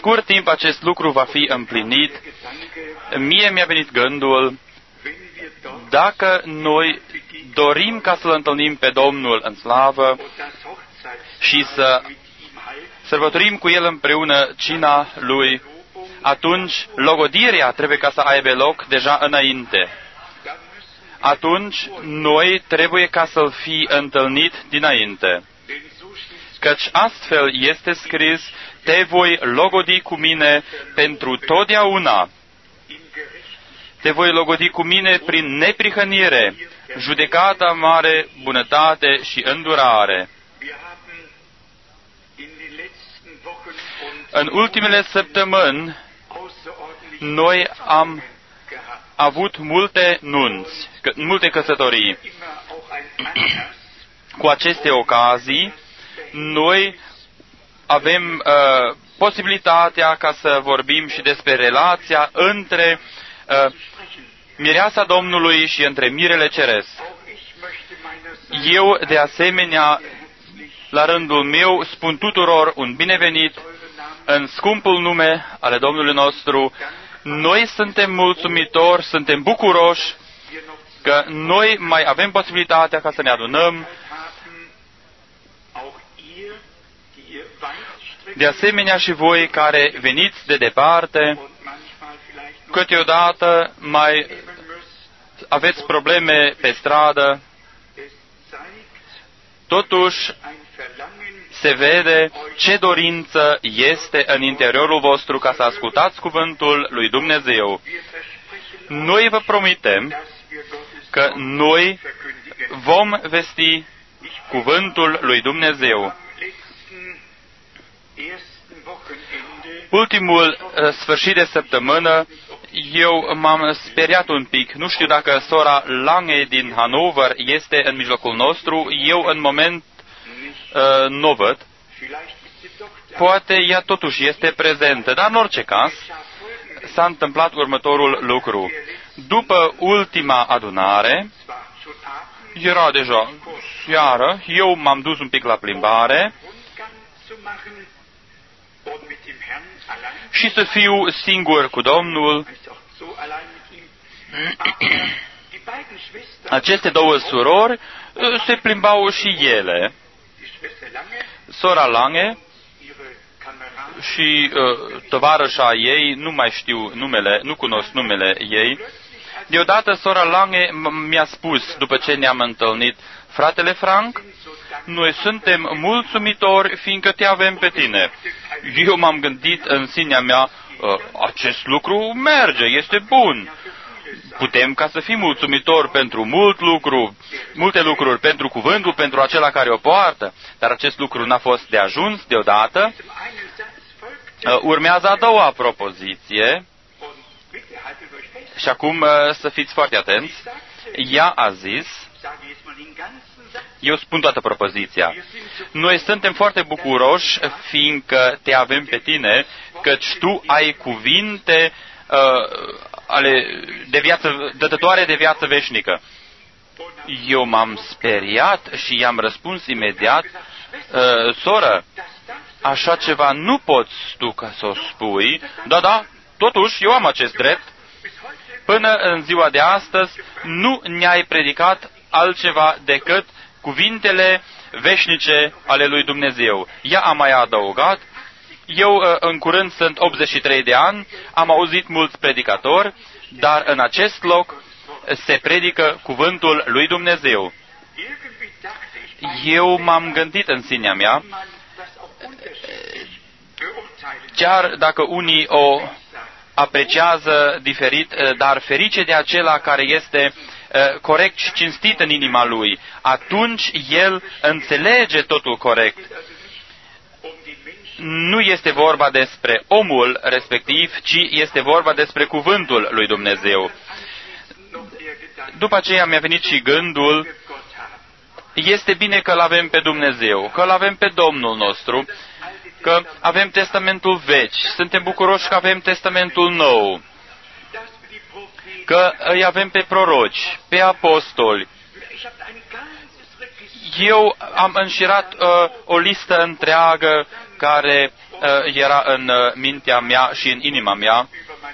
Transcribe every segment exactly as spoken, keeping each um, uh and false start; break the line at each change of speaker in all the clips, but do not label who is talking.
scurt timp acest lucru va fi împlinit. Mie mi-a venit gândul, dacă noi dorim ca să-L întâlnim pe Domnul în slavă și să sărbătorim cu El împreună cina Lui, atunci logodirea trebuie ca să aibă loc deja înainte. Atunci noi trebuie ca să-L fi întâlnit dinainte. Căci astfel este scris, te voi logodi cu mine pentru totdeauna. Te voi logodi cu mine prin neprihănire, judecata mare, bunătate și îndurare. În ultimele săptămâni, noi am avut multe nunți, multe căsătorii. Cu aceste ocazii, noi avem uh, posibilitatea ca să vorbim și despre relația între uh, mireasa Domnului și între mirele ceresc. Eu, de asemenea, la rândul meu, spun tuturor un binevenit în scumpul nume ale Domnului nostru. Noi suntem mulțumitori, suntem bucuroși că noi mai avem posibilitatea ca să ne adunăm. De asemenea și voi care veniți de departe, câteodată mai aveți probleme pe stradă, totuși se vede ce dorință este în interiorul vostru ca să ascultați cuvântul lui Dumnezeu. Noi vă promitem că noi vom vesti cuvântul lui Dumnezeu. Ultimul uh, sfârșit de săptămână, eu m-am speriat un pic. Nu știu dacă sora Lange din Hanover este în mijlocul nostru. Eu, în moment, uh, nu o văd. Poate ea totuși este prezentă, dar în orice caz s-a întâmplat următorul lucru. După ultima adunare, era deja seară, eu m-am dus un pic la plimbare și să fiu singur cu Domnul. Aceste două surori se plimbau și ele. Sora Lange și uh, tovarășa ei, nu mai știu numele, nu cunosc numele ei. Deodată sora Lange mi-a spus, după ce ne-am întâlnit, fratele Frank, noi suntem mulțumitori fiindcă te avem pe tine. Eu m-am gândit în sinea mea, acest lucru merge, este bun. Putem ca să fim mulțumitori pentru mult lucru, multe lucruri, pentru cuvântul, pentru acela care o poartă, dar acest lucru n-a fost de ajuns deodată. Urmează a doua propoziție și acum să fiți foarte atenți. Ea a zis, eu spun toată propoziția, noi suntem foarte bucuroși fiindcă te avem pe tine, căci tu ai cuvinte uh, ale de viață, dătătoare de viață veșnică. Eu m-am speriat și i-am răspuns imediat, uh, soră, așa ceva nu poți tu ca să o spui, da, da, totuși eu am acest drept. Până în ziua de astăzi nu ne-ai predicat altceva decât cuvintele veșnice ale lui Dumnezeu. Ea a mai adăugat, eu în curând sunt optzeci și trei de ani, am auzit mulți predicatori, dar în acest loc se predică cuvântul lui Dumnezeu. Eu m-am gândit în sinea mea, chiar dacă unii o apreciază diferit, dar ferice de acela care este corect și cinstit în inima lui, atunci el înțelege totul corect. Nu este vorba despre omul respectiv, ci este vorba despre cuvântul lui Dumnezeu. După aceea mi-a venit și gândul, este bine că l-avem pe Dumnezeu, că l-avem pe Domnul nostru, că avem Testamentul Vechi, suntem bucuroși că avem Testamentul Nou, că îi avem pe proroci, pe apostoli. Eu am înșirat uh, o listă întreagă care uh, era în uh, mintea mea și în inima mea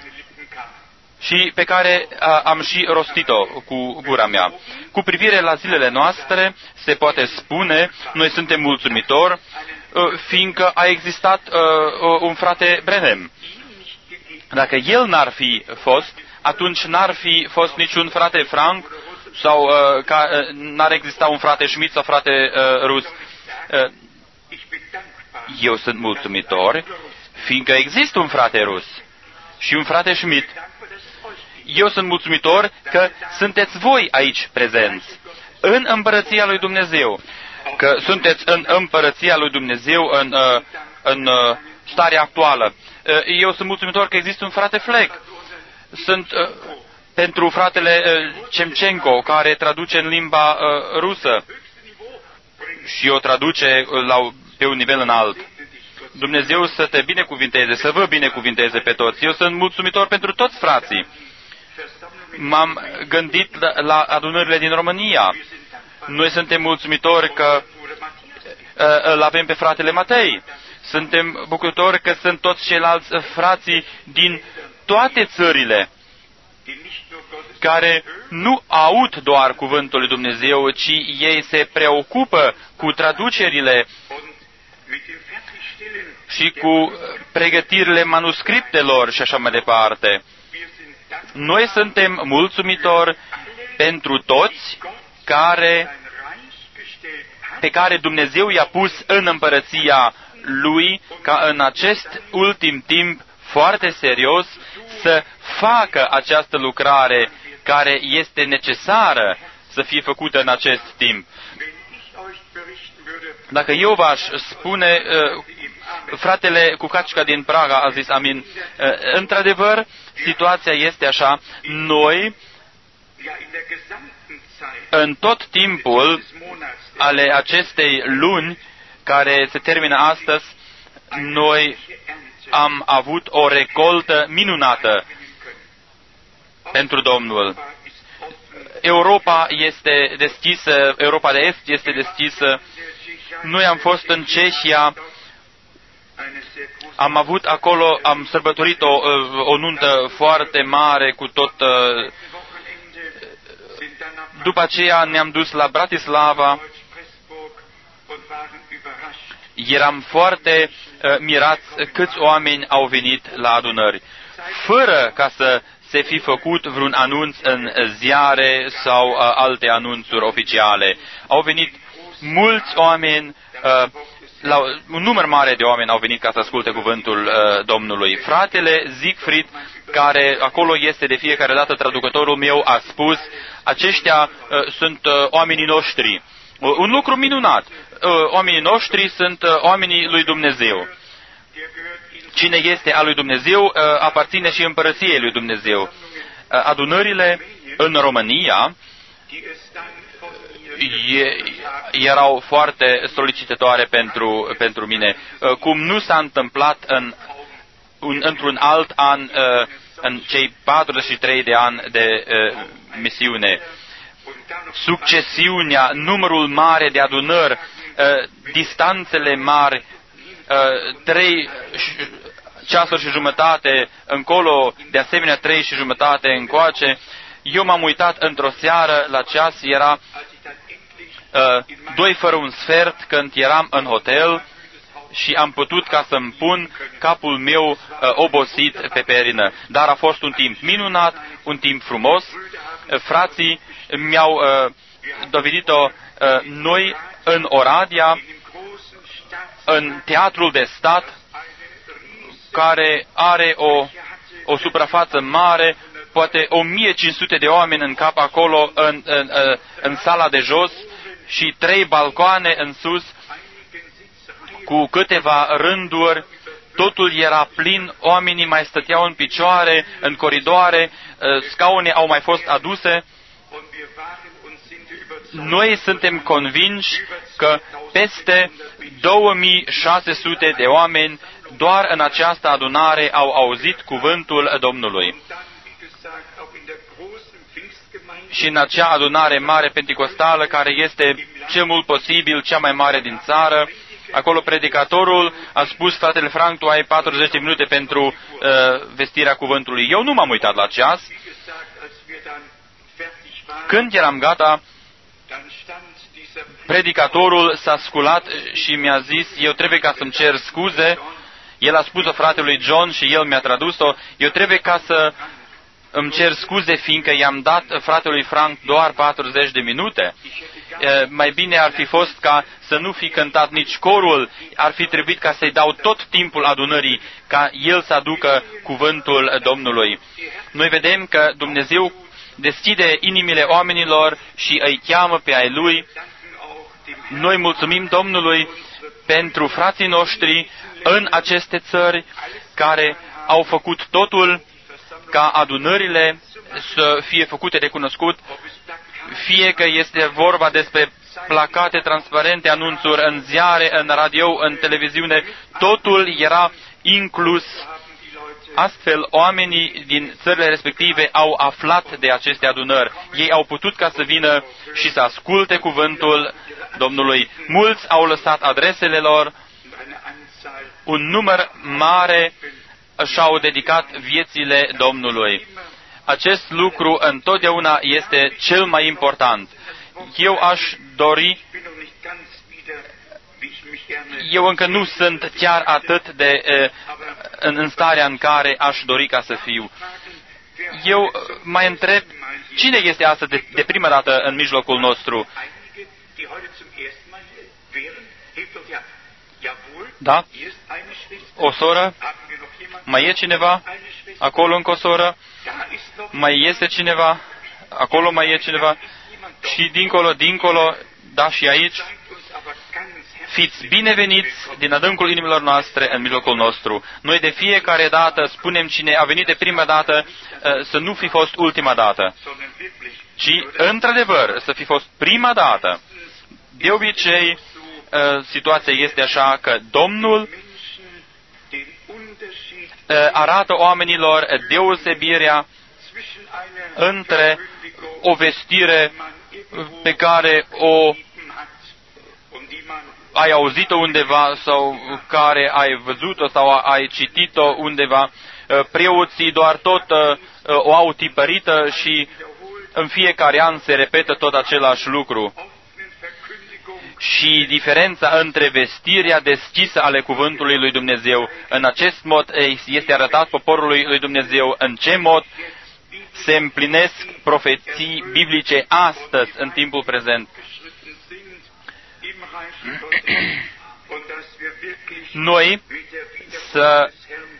și pe care uh, am și rostit-o cu gura mea. Cu privire la zilele noastre, se poate spune, noi suntem mulțumitori, uh, fiindcă a existat uh, un frate Branham. Dacă el n-ar fi fost, atunci n-ar fi fost niciun frate Frank sau uh, ca, uh, n-ar exista un frate Schmidt sau frate uh, Rus. Uh, eu sunt mulțumitor, fiindcă există un frate Rus și un frate Schmidt. Eu sunt mulțumitor că sunteți voi aici prezenți, în împărăția lui Dumnezeu, că sunteți în împărăția lui Dumnezeu în, uh, în uh, starea actuală. Uh, eu sunt mulțumitor că există un frate Fleck. Sunt uh, pentru fratele uh, Cemcenco, care traduce în limba uh, rusă și o traduce la, pe un nivel înalt. Dumnezeu să te binecuvinteze, să vă binecuvinteze pe toți. Eu sunt mulțumitor pentru toți frații. M-am gândit la, la adunările din România. Noi suntem mulțumitori că uh, îl avem pe fratele Matei. Suntem bucurători că sunt toți ceilalți frații din toate țările care nu aud doar cuvântul lui Dumnezeu, ci ei se preocupă cu traducerile și cu pregătirile manuscriptelor și așa mai departe. Noi suntem mulțumitori pentru toți care, pe care Dumnezeu i-a pus în împărăția Lui, ca în acest ultim timp foarte serios să facă această lucrare care este necesară să fie făcută în acest timp. Dacă eu v-aș spune, uh, fratele Cucacica din Praga a zis amin, uh, într-adevăr, situația este așa, noi, în tot timpul ale acestei luni, care se termină astăzi, noi am avut o recoltă minunată pentru Domnul. Europa este deschisă, Europa de Est este deschisă. Noi am fost în Cehia, am avut acolo, am sărbătorit o, o nuntă foarte mare cu tot. După aceea ne-am dus la Bratislava. Eram foarte uh, mirați câți oameni au venit la adunări, fără ca să se fi făcut vreun anunț în ziare sau uh, alte anunțuri oficiale. Au venit mulți oameni, uh, la, un număr mare de oameni au venit ca să asculte cuvântul uh, Domnului. Fratele Siegfried, care acolo este de fiecare dată traducătorul meu, a spus, aceștia uh, sunt uh, oamenii noștri. Uh, un lucru minunat. Oamenii noștri sunt oamenii lui Dumnezeu. Cine este al lui Dumnezeu aparține și împărăției lui Dumnezeu. Adunările în România erau foarte solicitatoare pentru, pentru mine, cum nu s-a întâmplat în, un, într-un alt an, în cei patruzeci și trei de ani de misiune. Succesiunea, numărul mare de adunări, Uh, distanțele mari, uh, trei ceasuri și jumătate încolo, de asemenea trei și jumătate încoace. Eu m-am uitat într-o seară la ceas, era uh, doi fără un sfert când eram în hotel și am putut ca să-mi pun capul meu uh, obosit pe perină. Dar a fost un timp minunat, un timp frumos. Uh, frații mi-au uh, dovedit-o uh, noi în Oradea, în Teatrul de Stat, care are o, o suprafață mare, poate o mie cinci sute de oameni în cap acolo, în, în, în, în sala de jos, și trei balcoane în sus, cu câteva rânduri, totul era plin, oamenii mai stăteau în picioare, în coridoare, scaune au mai fost aduse. Noi suntem convinși că peste două mii șase sute de oameni doar în această adunare au auzit cuvântul Domnului. Și în acea adunare mare penticostală, care este cel mult posibil cea mai mare din țară, Acolo predicatorul a spus, fratele Frank, tu ai patruzeci de minute pentru uh, vestirea cuvântului. Eu nu m-am uitat la ceas. Când eram gata, predicatorul s-a sculat și mi-a zis, eu trebuie ca să-mi cer scuze. El a spus-o fratelui John și el mi-a tradus-o. Eu trebuie ca să îmi cer scuze, fiindcă i-am dat fratelui Frank doar patruzeci de minute. E, mai bine ar fi fost ca să nu fi cântat nici corul, ar fi trebuit ca să-i dau tot timpul adunării, ca el să aducă cuvântul Domnului. Noi vedem că Dumnezeu deschide inimile oamenilor și îi cheamă pe ai Lui. Noi mulțumim Domnului pentru frații noștri în aceste țări care au făcut totul ca adunările să fie făcute de cunoscut, fie că este vorba despre placate transparente, anunțuri în ziare, în radio, în televiziune, totul era inclus. Astfel, oamenii din țările respective au aflat de aceste adunări. Ei au putut ca să vină și să asculte cuvântul Domnului. Mulți au lăsat adresele lor, un număr mare și-au dedicat viețile Domnului. Acest lucru întotdeauna este cel mai important. Eu aș dori, eu încă nu sunt chiar atât de în, în starea în care aș dori ca să fiu. Eu mai întreb, cine este astăzi de, de prima dată în mijlocul nostru? Da? O soră? Mai e cineva? Acolo încă o soră? Mai este cineva? Acolo mai e cineva? Și dincolo, dincolo, da, și aici. Fiți bineveniți din adâncul inimilor noastre în mijlocul nostru. Noi de fiecare dată spunem cine a venit de prima dată să nu fi fost ultima dată, ci într-adevăr să fi fost prima dată. De obicei, situația este așa că Domnul arată oamenilor deosebirea între o vestire pe care o ai auzit-o undeva sau care ai văzut-o sau ai citit-o undeva. Preoții doar tot o au tipărită și în fiecare an se repetă tot același lucru. Și diferența între vestirea deschisă ale cuvântului lui Dumnezeu, în acest mod este arătat poporului lui Dumnezeu în ce mod se împlinesc profeții biblice astăzi, în timpul prezent. Noi să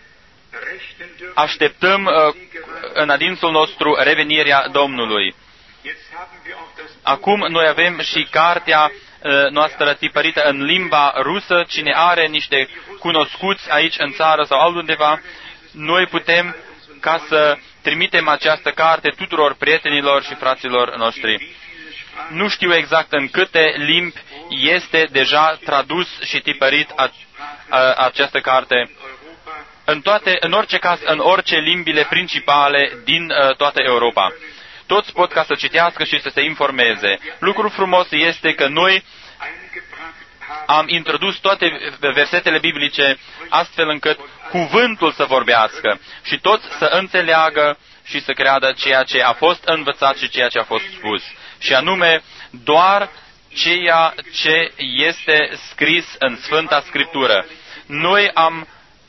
așteptăm în adinsul nostru revenirea Domnului. Acum noi avem și cartea noastră tipărită în limba rusă. Cine are niște cunoscuți aici în țară sau altundeva, noi putem ca să trimitem această carte tuturor prietenilor și fraților noștri. Nu știu exact în câte limbi este deja tradus și tipărit a, a, această carte. În, toate, în orice caz, în orice limbile principale din a, toată Europa. Toți pot ca să citească și să se informeze. Lucrul frumos este că noi am introdus toate versetele biblice astfel încât cuvântul să vorbească și toți să înțeleagă și să creadă ceea ce a fost învățat și ceea ce a fost spus. Și anume, doar ceea ce este scris în Sfânta Scriptură. Noi am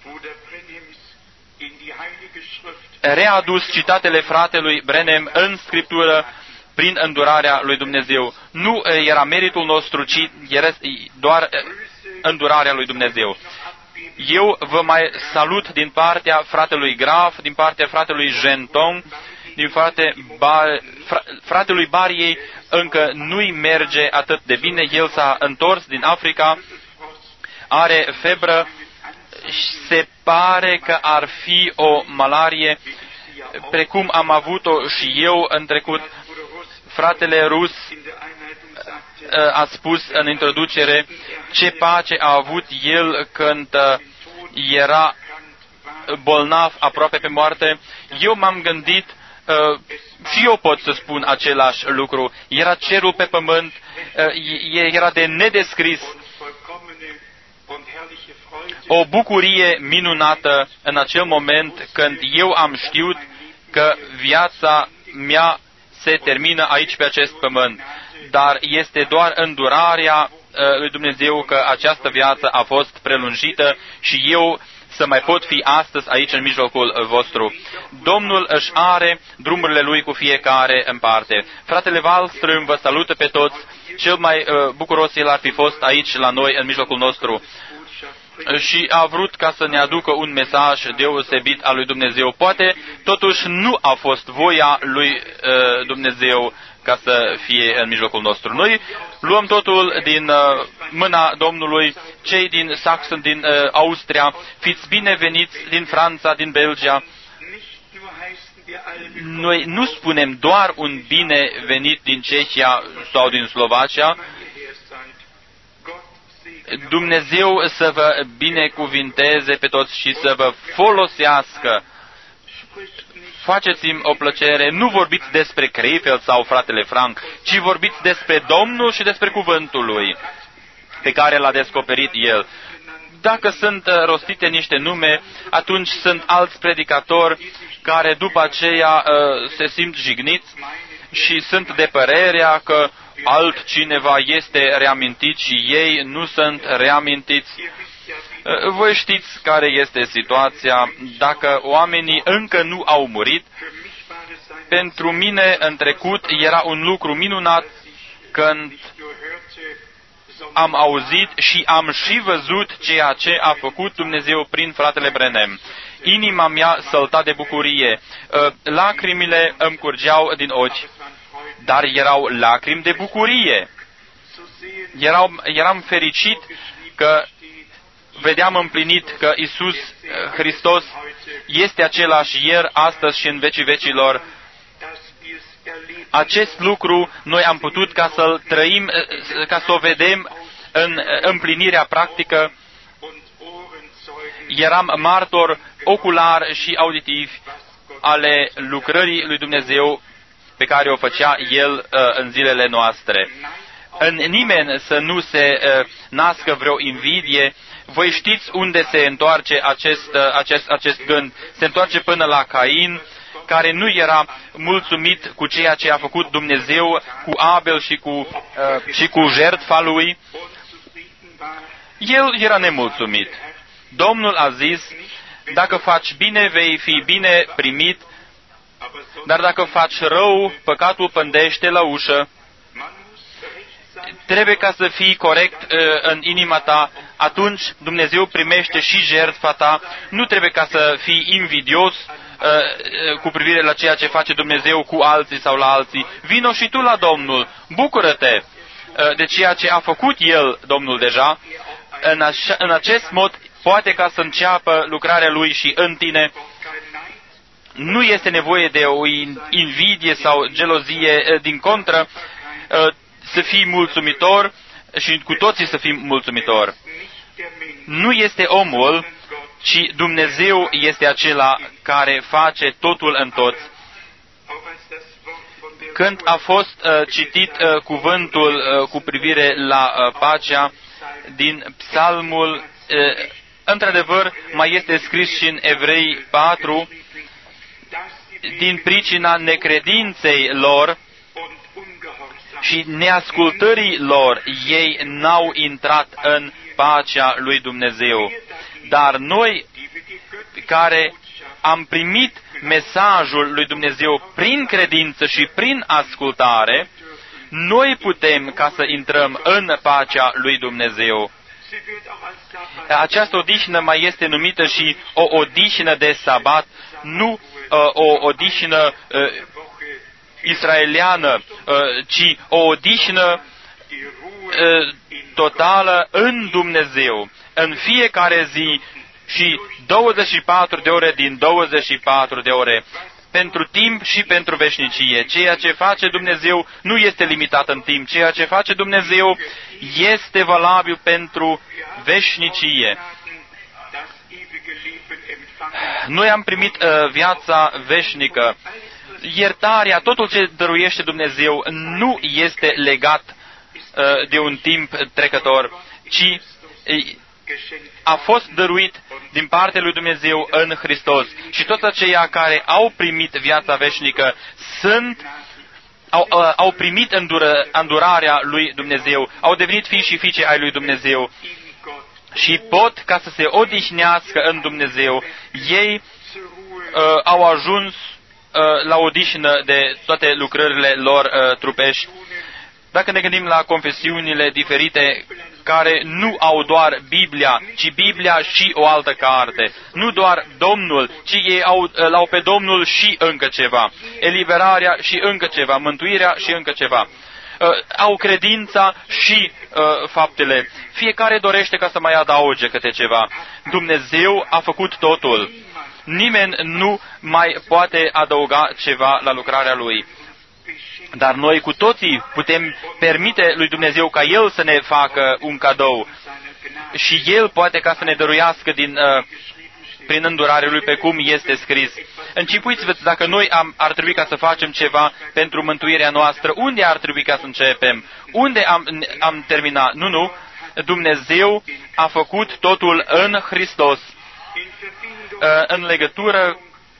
readus citatele fratelui Branham în Scriptură prin îndurarea lui Dumnezeu. Nu era meritul nostru, ci era doar îndurarea lui Dumnezeu. Eu vă mai salut din partea fratelui Graf, din partea fratelui Gentong, din partea Bar, fra, fratelui Bariei, încă nu-i merge atât de bine. El s-a întors din Africa, are febră, se pare că ar fi o malarie, precum am avut-o și eu în trecut. Fratele rus a spus în introducere ce pace a avut el când era bolnav aproape pe moarte. Eu m-am gândit, și eu pot să spun același lucru. Era cerul pe pământ, era de nedescris. o bucurie minunată în acel moment când eu am știut că viața mea se termină aici pe acest pământ, dar este doar îndurarea lui Dumnezeu că această viață a fost prelungită și eu să mai pot fi astăzi aici în mijlocul vostru. Domnul își are drumurile Lui cu fiecare în parte. Fratele Wallström vă salută pe toți. Cel mai uh, bucuros el ar fi fost aici la noi în mijlocul nostru și a vrut ca să ne aducă un mesaj deosebit al lui Dumnezeu. Poate totuși nu a fost voia lui uh, Dumnezeu ca să fie în mijlocul nostru. Noi luăm totul din uh, mâna Domnului, cei din Saxon, din uh, Austria, fiți bineveniți din Franța, din Belgia. Noi nu spunem doar un bine venit din Cehia sau din Slovacia. Dumnezeu să vă binecuvinteze pe toți și să vă folosească. Faceți-mi o plăcere, nu vorbiți despre Krefeld sau fratele Frank, ci vorbiți despre Domnul și despre cuvântul Lui pe care l-a descoperit El. Dacă sunt rostite niște nume, atunci sunt alți predicatori care după aceea uh, se simt jigniți și sunt de părerea că altcineva este reamintit și ei nu sunt reamintiți. Uh, voi știți care este situația. Dacă oamenii încă nu au murit, pentru mine în trecut era un lucru minunat când am auzit și am și văzut ceea ce a făcut Dumnezeu prin fratele Branham. Inima mea sălta de bucurie, lacrimile îmi curgeau din ochi, dar erau lacrimi de bucurie. Erau, eram fericit că vedeam împlinit că Iisus Hristos este același ieri, astăzi și în vecii vecilor. Acest lucru noi am putut ca să-l trăim, ca să o vedem în împlinirea practică. Eram martor ocular și auditiv ale lucrării lui Dumnezeu pe care o făcea El în zilele noastre. În nimeni să nu se nască vreo invidie. Voi știți unde se întoarce acest, acest, acest gând. Se întoarce până la Cain, care nu era mulțumit cu ceea ce a făcut Dumnezeu cu Abel și cu, uh, și cu jertfa lui. El era nemulțumit. Domnul a zis, dacă faci bine, vei fi bine primit, dar dacă faci rău, păcatul pândește la ușă. Trebuie ca să fii corect uh, în inima ta, atunci Dumnezeu primește și jertfa ta. Nu trebuie ca să fii invidios uh, cu privire la ceea ce face Dumnezeu cu alții sau la alții. Vino și tu la Domnul, bucură-te uh, de ceea ce a făcut El, Domnul, deja. În, așa, în acest mod, poate ca să înceapă lucrarea Lui și în tine. Nu este nevoie de o invidie sau gelozie, uh, din contră, uh, să fii mulțumitor și cu toții să fim mulțumitori. Nu este omul, ci Dumnezeu este acela care face totul în toți. Când a fost uh, citit uh, cuvântul uh, cu privire la uh, pacea din Psalmul, uh, într-adevăr, mai este scris și în Evrei patru, din pricina necredinței lor și neascultării lor, ei n-au intrat în pacea lui Dumnezeu. Dar noi, care am primit mesajul lui Dumnezeu prin credință și prin ascultare, noi putem ca să intrăm în pacea lui Dumnezeu. Această odihnă mai este numită și o odihnă de sabat, nu uh, o odihnă uh, israeliană, ci o odihnă totală în Dumnezeu, în fiecare zi și douăzeci și patru de ore din douăzeci și patru de ore, pentru timp și pentru veșnicie. Ceea ce face Dumnezeu nu este limitat în timp, ceea ce face Dumnezeu este valabil pentru veșnicie. Noi am primit uh, viața veșnică. Iertarea, totul ce dăruiește Dumnezeu, nu este legat uh, de un timp trecător, ci a fost dăruit din partea lui Dumnezeu în Hristos. Și toți aceia care au primit viața veșnică sunt, au, au primit îndură, îndurarea lui Dumnezeu, au devenit fii și fiice ai lui Dumnezeu și pot ca să se odihnească în Dumnezeu. Ei uh, au ajuns uh, la odihnă de toate lucrările lor uh, trupești. Dacă ne gândim la confesiunile diferite care nu au doar Biblia, ci Biblia și o altă carte, nu doar Domnul, ci ei au, l-au pe Domnul și încă ceva, eliberarea și încă ceva, mântuirea și încă ceva. Uh, au credința și uh, faptele. Fiecare dorește ca să mai adauge câte ceva. Dumnezeu a făcut totul. Nimeni nu mai poate adăuga ceva la lucrarea Lui. Dar noi cu toții putem permite lui Dumnezeu ca El să ne facă un cadou. Și El poate ca să ne dăruiască din, uh, prin îndurarea Lui, pe cum este scris. Încipuiți-vă dacă noi am, ar trebui ca să facem ceva pentru mântuirea noastră. Unde ar trebui ca să începem? Unde am, am terminat? Nu, nu. Dumnezeu a făcut totul în Hristos. Uh, în legătură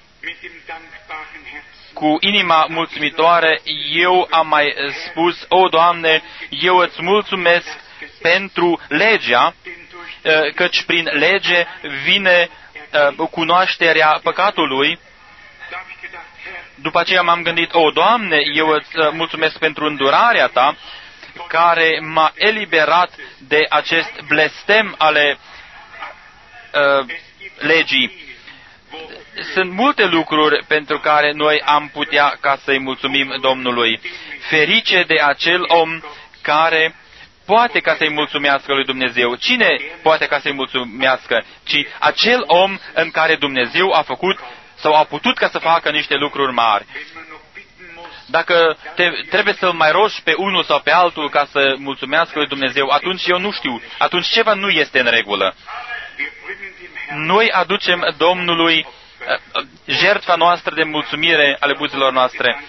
cu inima mulțumitoare, eu am mai spus: O, Doamne, eu îți mulțumesc pentru legea, căci prin lege vine cunoașterea păcatului. După aceea m-am gândit: O, Doamne, eu îți mulțumesc pentru îndurarea Ta, care m-a eliberat de acest blestem ale uh, legii. Sunt multe lucruri pentru care noi am putea ca să-i mulțumim Domnului. Ferice de acel om care poate ca să-i mulțumească lui Dumnezeu. Cine poate ca să-i mulțumească? Ci acel om în care Dumnezeu a făcut sau a putut ca să facă niște lucruri mari. Dacă te, trebuie să-l mai rogi pe unul sau pe altul ca să mulțumească lui Dumnezeu, atunci eu nu știu. Atunci ceva nu este în regulă. Noi aducem Domnului jertfa noastră de mulțumire ale buzilor noastre.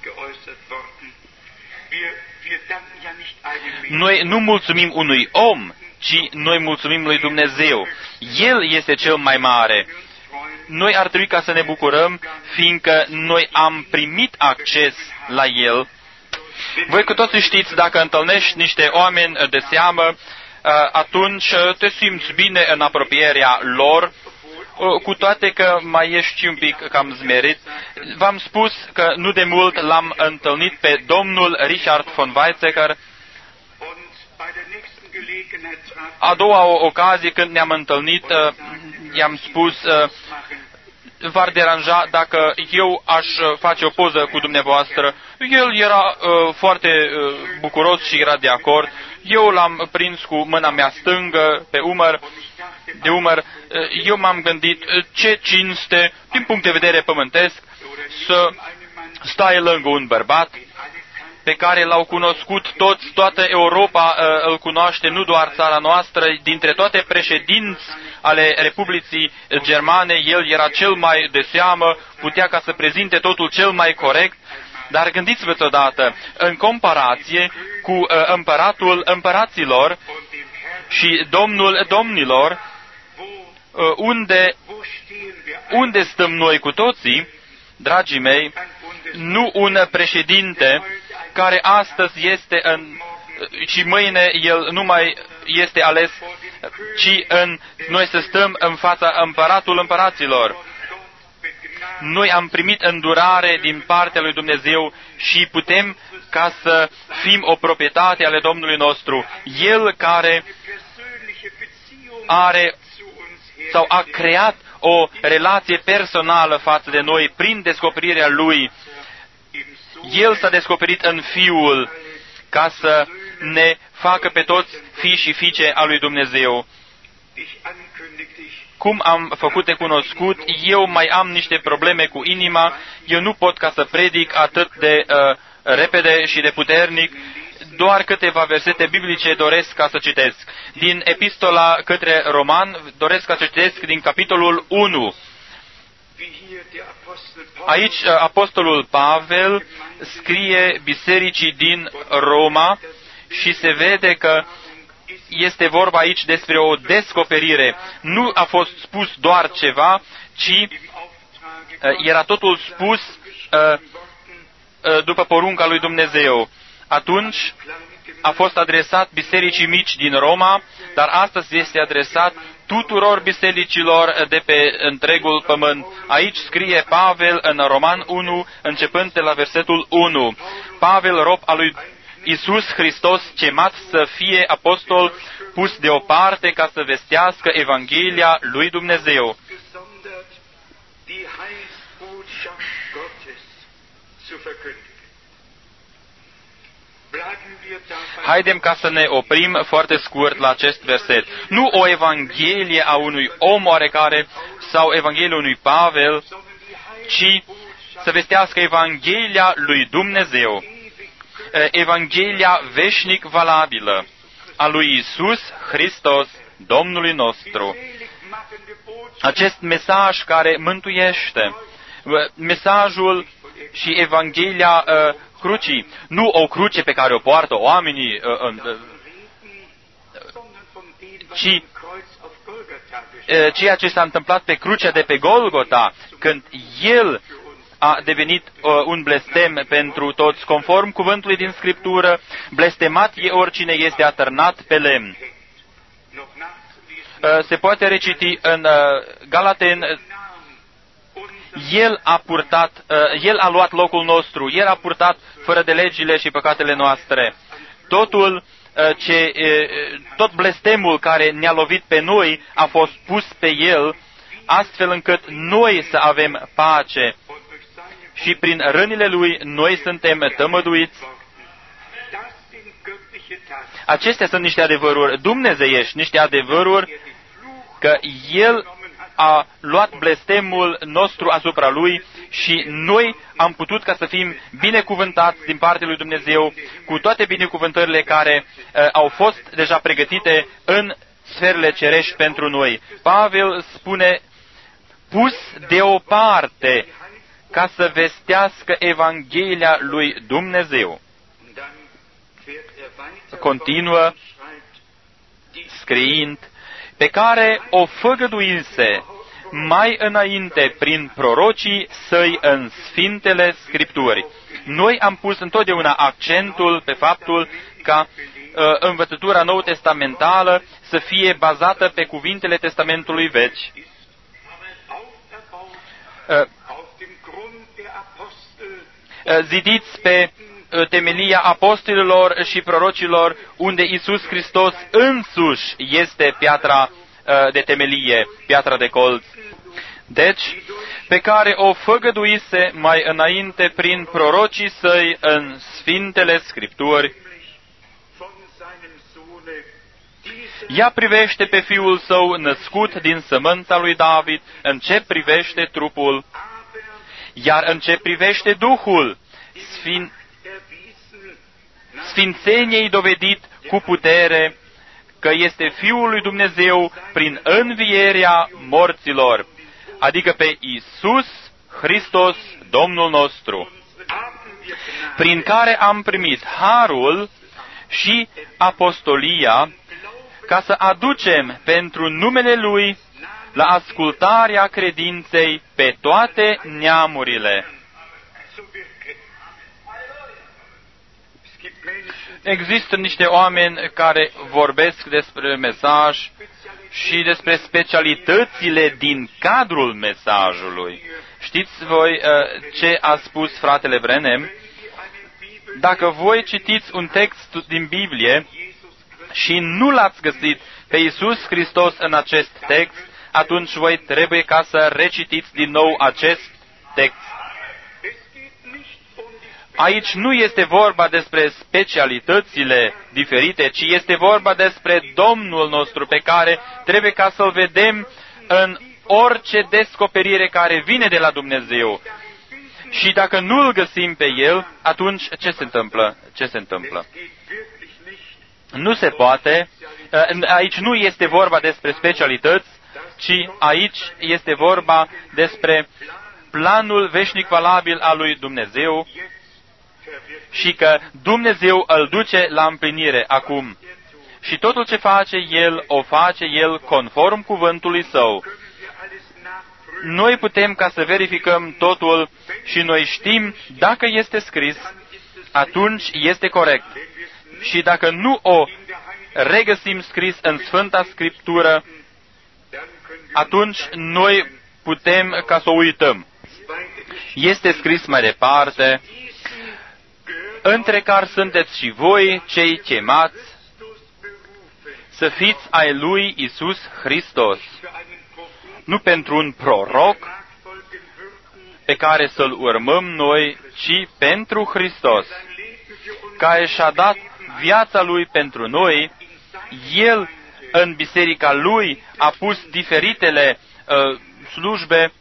Noi nu mulțumim unui om, ci noi mulțumim lui Dumnezeu. El este cel mai mare. Noi ar trebui ca să ne bucurăm, fiindcă noi am primit acces la El. Voi cu toții știți, dacă întâlnești niște oameni de seamă, atunci te simți bine în apropierea lor, cu toate că mai ești un pic cam zmerit. V-am spus că nu de mult l-am întâlnit pe domnul Richard von Weizsäcker. A doua ocazie când ne-am întâlnit, i-am spus: v-ar deranja dacă eu aș face o poză cu dumneavoastră? El era uh, foarte uh, bucuros și era de acord. Eu l-am prins cu mâna mea stângă pe umăr, de umăr. Uh, eu m-am gândit: uh, ce cinste, din punct de vedere pământesc, să stai lângă un bărbat pe care l-au cunoscut toți, toată Europa uh, îl cunoaște, nu doar țara noastră. Dintre toate președinți ale Republicii Germane, el era cel mai de seamă, putea ca să prezinte totul cel mai corect. Dar gândiți-vă odată, în comparație cu uh, împăratul împăraților și domnul domnilor, uh, unde, unde stăm noi cu toții, dragii mei? Nu un președinte care astăzi este în, și mâine el nu mai este ales, ci în, noi să stăm în fața împăratul împăraților. Noi am primit îndurare din partea lui Dumnezeu și putem ca să fim o proprietate ale Domnului nostru. El care are sau a creat o relație personală față de noi prin descoperirea Lui. El s-a descoperit în Fiul ca să ne facă pe toți fii și fiice a lui Dumnezeu. Cum am făcut de cunoscut, eu mai am niște probleme cu inima, eu nu pot ca să predic atât de uh, repede și de puternic, doar câteva versete biblice doresc ca să citesc. Din Epistola către Roman doresc ca să citesc din capitolul unu. Aici apostolul Pavel scrie bisericii din Roma și se vede că este vorba aici despre o descoperire. Nu a fost spus doar ceva, ci era totul spus după porunca lui Dumnezeu. Atunci a fost adresat bisericii mici din Roma, dar astăzi este adresat tuturor bisericilor de pe întregul pământ. Aici scrie Pavel în Roman unu, începând de la versetul unu. Pavel, rob al lui Iisus Hristos, chemat să fie apostol, pus deoparte ca să vestească Evanghelia lui Dumnezeu. Haidem ca să ne oprim foarte scurt la acest verset. Nu o evanghelie a unui om oarecare sau evanghelia unui Pavel, ci să vestească Evanghelia lui Dumnezeu. Evanghelia veșnic valabilă a lui Iisus Hristos, Domnului nostru. Acest mesaj care mântuiește, mesajul și Evanghelia uh, crucii, nu o cruce pe care o poartă oamenii, uh, uh, ci uh, ceea ce s-a întâmplat pe crucea de pe Golgota, când El a devenit uh, un blestem pentru toți, conform cuvântului din Scriptură, blestemat e oricine este atârnat pe lemn. Uh, se poate reciti în uh, Galaten, El a purtat, uh, El a luat locul nostru, El a purtat fără de legile și păcatele noastre. Totul, uh, ce, uh, tot blestemul care ne-a lovit pe noi a fost pus pe El, astfel încât noi să avem pace. Și prin rănile Lui noi suntem tămăduiți. Acestea sunt niște adevăruri dumnezeiești, niște adevăruri că El a luat blestemul nostru asupra Lui și noi am putut ca să fim binecuvântați din partea lui Dumnezeu cu toate binecuvântările care uh, au fost deja pregătite în sferele cerești pentru noi. Pavel spune, pus deoparte ca să vestească Evanghelia lui Dumnezeu. Continuă scriind, pe care o făgăduinse mai înainte prin prorocii săi în Sfintele Scripturi. Noi am pus întotdeauna accentul pe faptul ca uh, învățătura nou-testamentală să fie bazată pe cuvintele Testamentului Vechi. Uh, uh, zidiți pe uh, temelia apostolilor și prorocilor, unde Iisus Hristos însuși este piatra uh, de temelie, piatra de colț. Deci, pe care o făgăduise mai înainte prin prorocii săi în Sfintele Scripturi, ea privește pe Fiul Său născut din sămânța lui David, în ce privește trupul, iar în ce privește Duhul, sfin... sfințeniei dovedit cu putere, că este Fiul lui Dumnezeu prin învierea morților, adică pe Iisus Hristos, Domnul nostru, prin care am primit harul și apostolia, ca să aducem pentru numele Lui la ascultarea credinței pe toate neamurile. Există niște oameni care vorbesc despre mesaj și despre specialitățile din cadrul mesajului. Știți voi ce a spus fratele Branham? Dacă voi citiți un text din Biblie și nu l-ați găsit pe Iisus Hristos în acest text, atunci voi trebuie ca să recitiți din nou acest text. Aici nu este vorba despre specialitățile diferite, ci este vorba despre Domnul nostru pe care trebuie ca să-L vedem în orice descoperire care vine de la Dumnezeu. Și dacă nu îl găsim pe El, atunci ce se întâmplă? Ce se întâmplă? Nu se poate. Aici nu este vorba despre specialități, ci aici este vorba despre planul veșnic valabil al lui Dumnezeu și că Dumnezeu îl duce la împlinire acum. și totul ce face El, o face El conform cuvântului Său. Noi putem ca să verificăm totul și noi știm dacă este scris, atunci este corect. Și dacă nu o regăsim scris în Sfânta Scriptură, atunci noi putem ca să o uităm. Este scris mai departe, între care sunteți și voi, cei chemați, să fiți ai lui Iisus Hristos, nu pentru un proroc pe care să-l urmăm noi, ci pentru Hristos, care și-a dat viața Lui pentru noi. El, în biserica Lui, a pus diferitele uh, slujbe,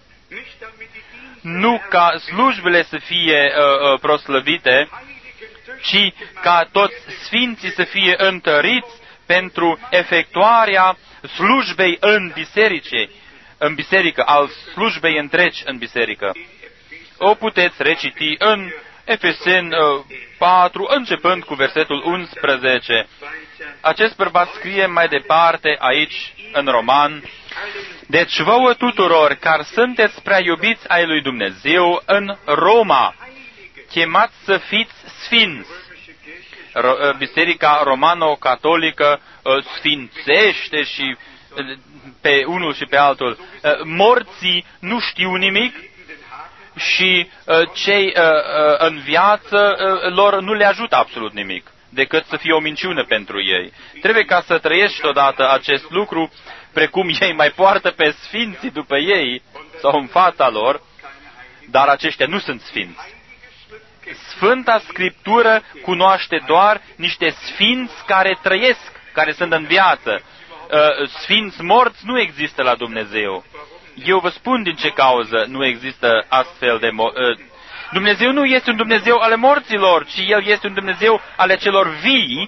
nu ca slujbele să fie uh, uh, proslăvite, ci ca toți sfinții să fie întăriți pentru efectuarea slujbei în biserice, în biserică, al slujbei întregi în biserică. O puteți reciti în Efeseni patru, începând cu versetul unsprezece. Acest bărbat scrie mai departe aici, în Roman, deci vouă tuturor care sunteți prea iubiți ai lui Dumnezeu în Roma, chemați să fiți sfinți. Biserica romano-catolică sfințește și pe unul și pe altul. Morții nu știu nimic și cei în viață lor nu le ajută absolut nimic, decât să fie o minciună pentru ei. Trebuie ca să trăiești odată acest lucru, precum ei mai poartă pe sfinții după ei sau în fața lor, dar aceștia nu sunt sfinți. Sfânta Scriptură cunoaște doar niște sfinți care trăiesc, care sunt în viață. Sfinți morți nu există la Dumnezeu. Eu vă spun din ce cauză nu există astfel de mo- Dumnezeu nu este un Dumnezeu ale morților, ci El este un Dumnezeu ale celor vii.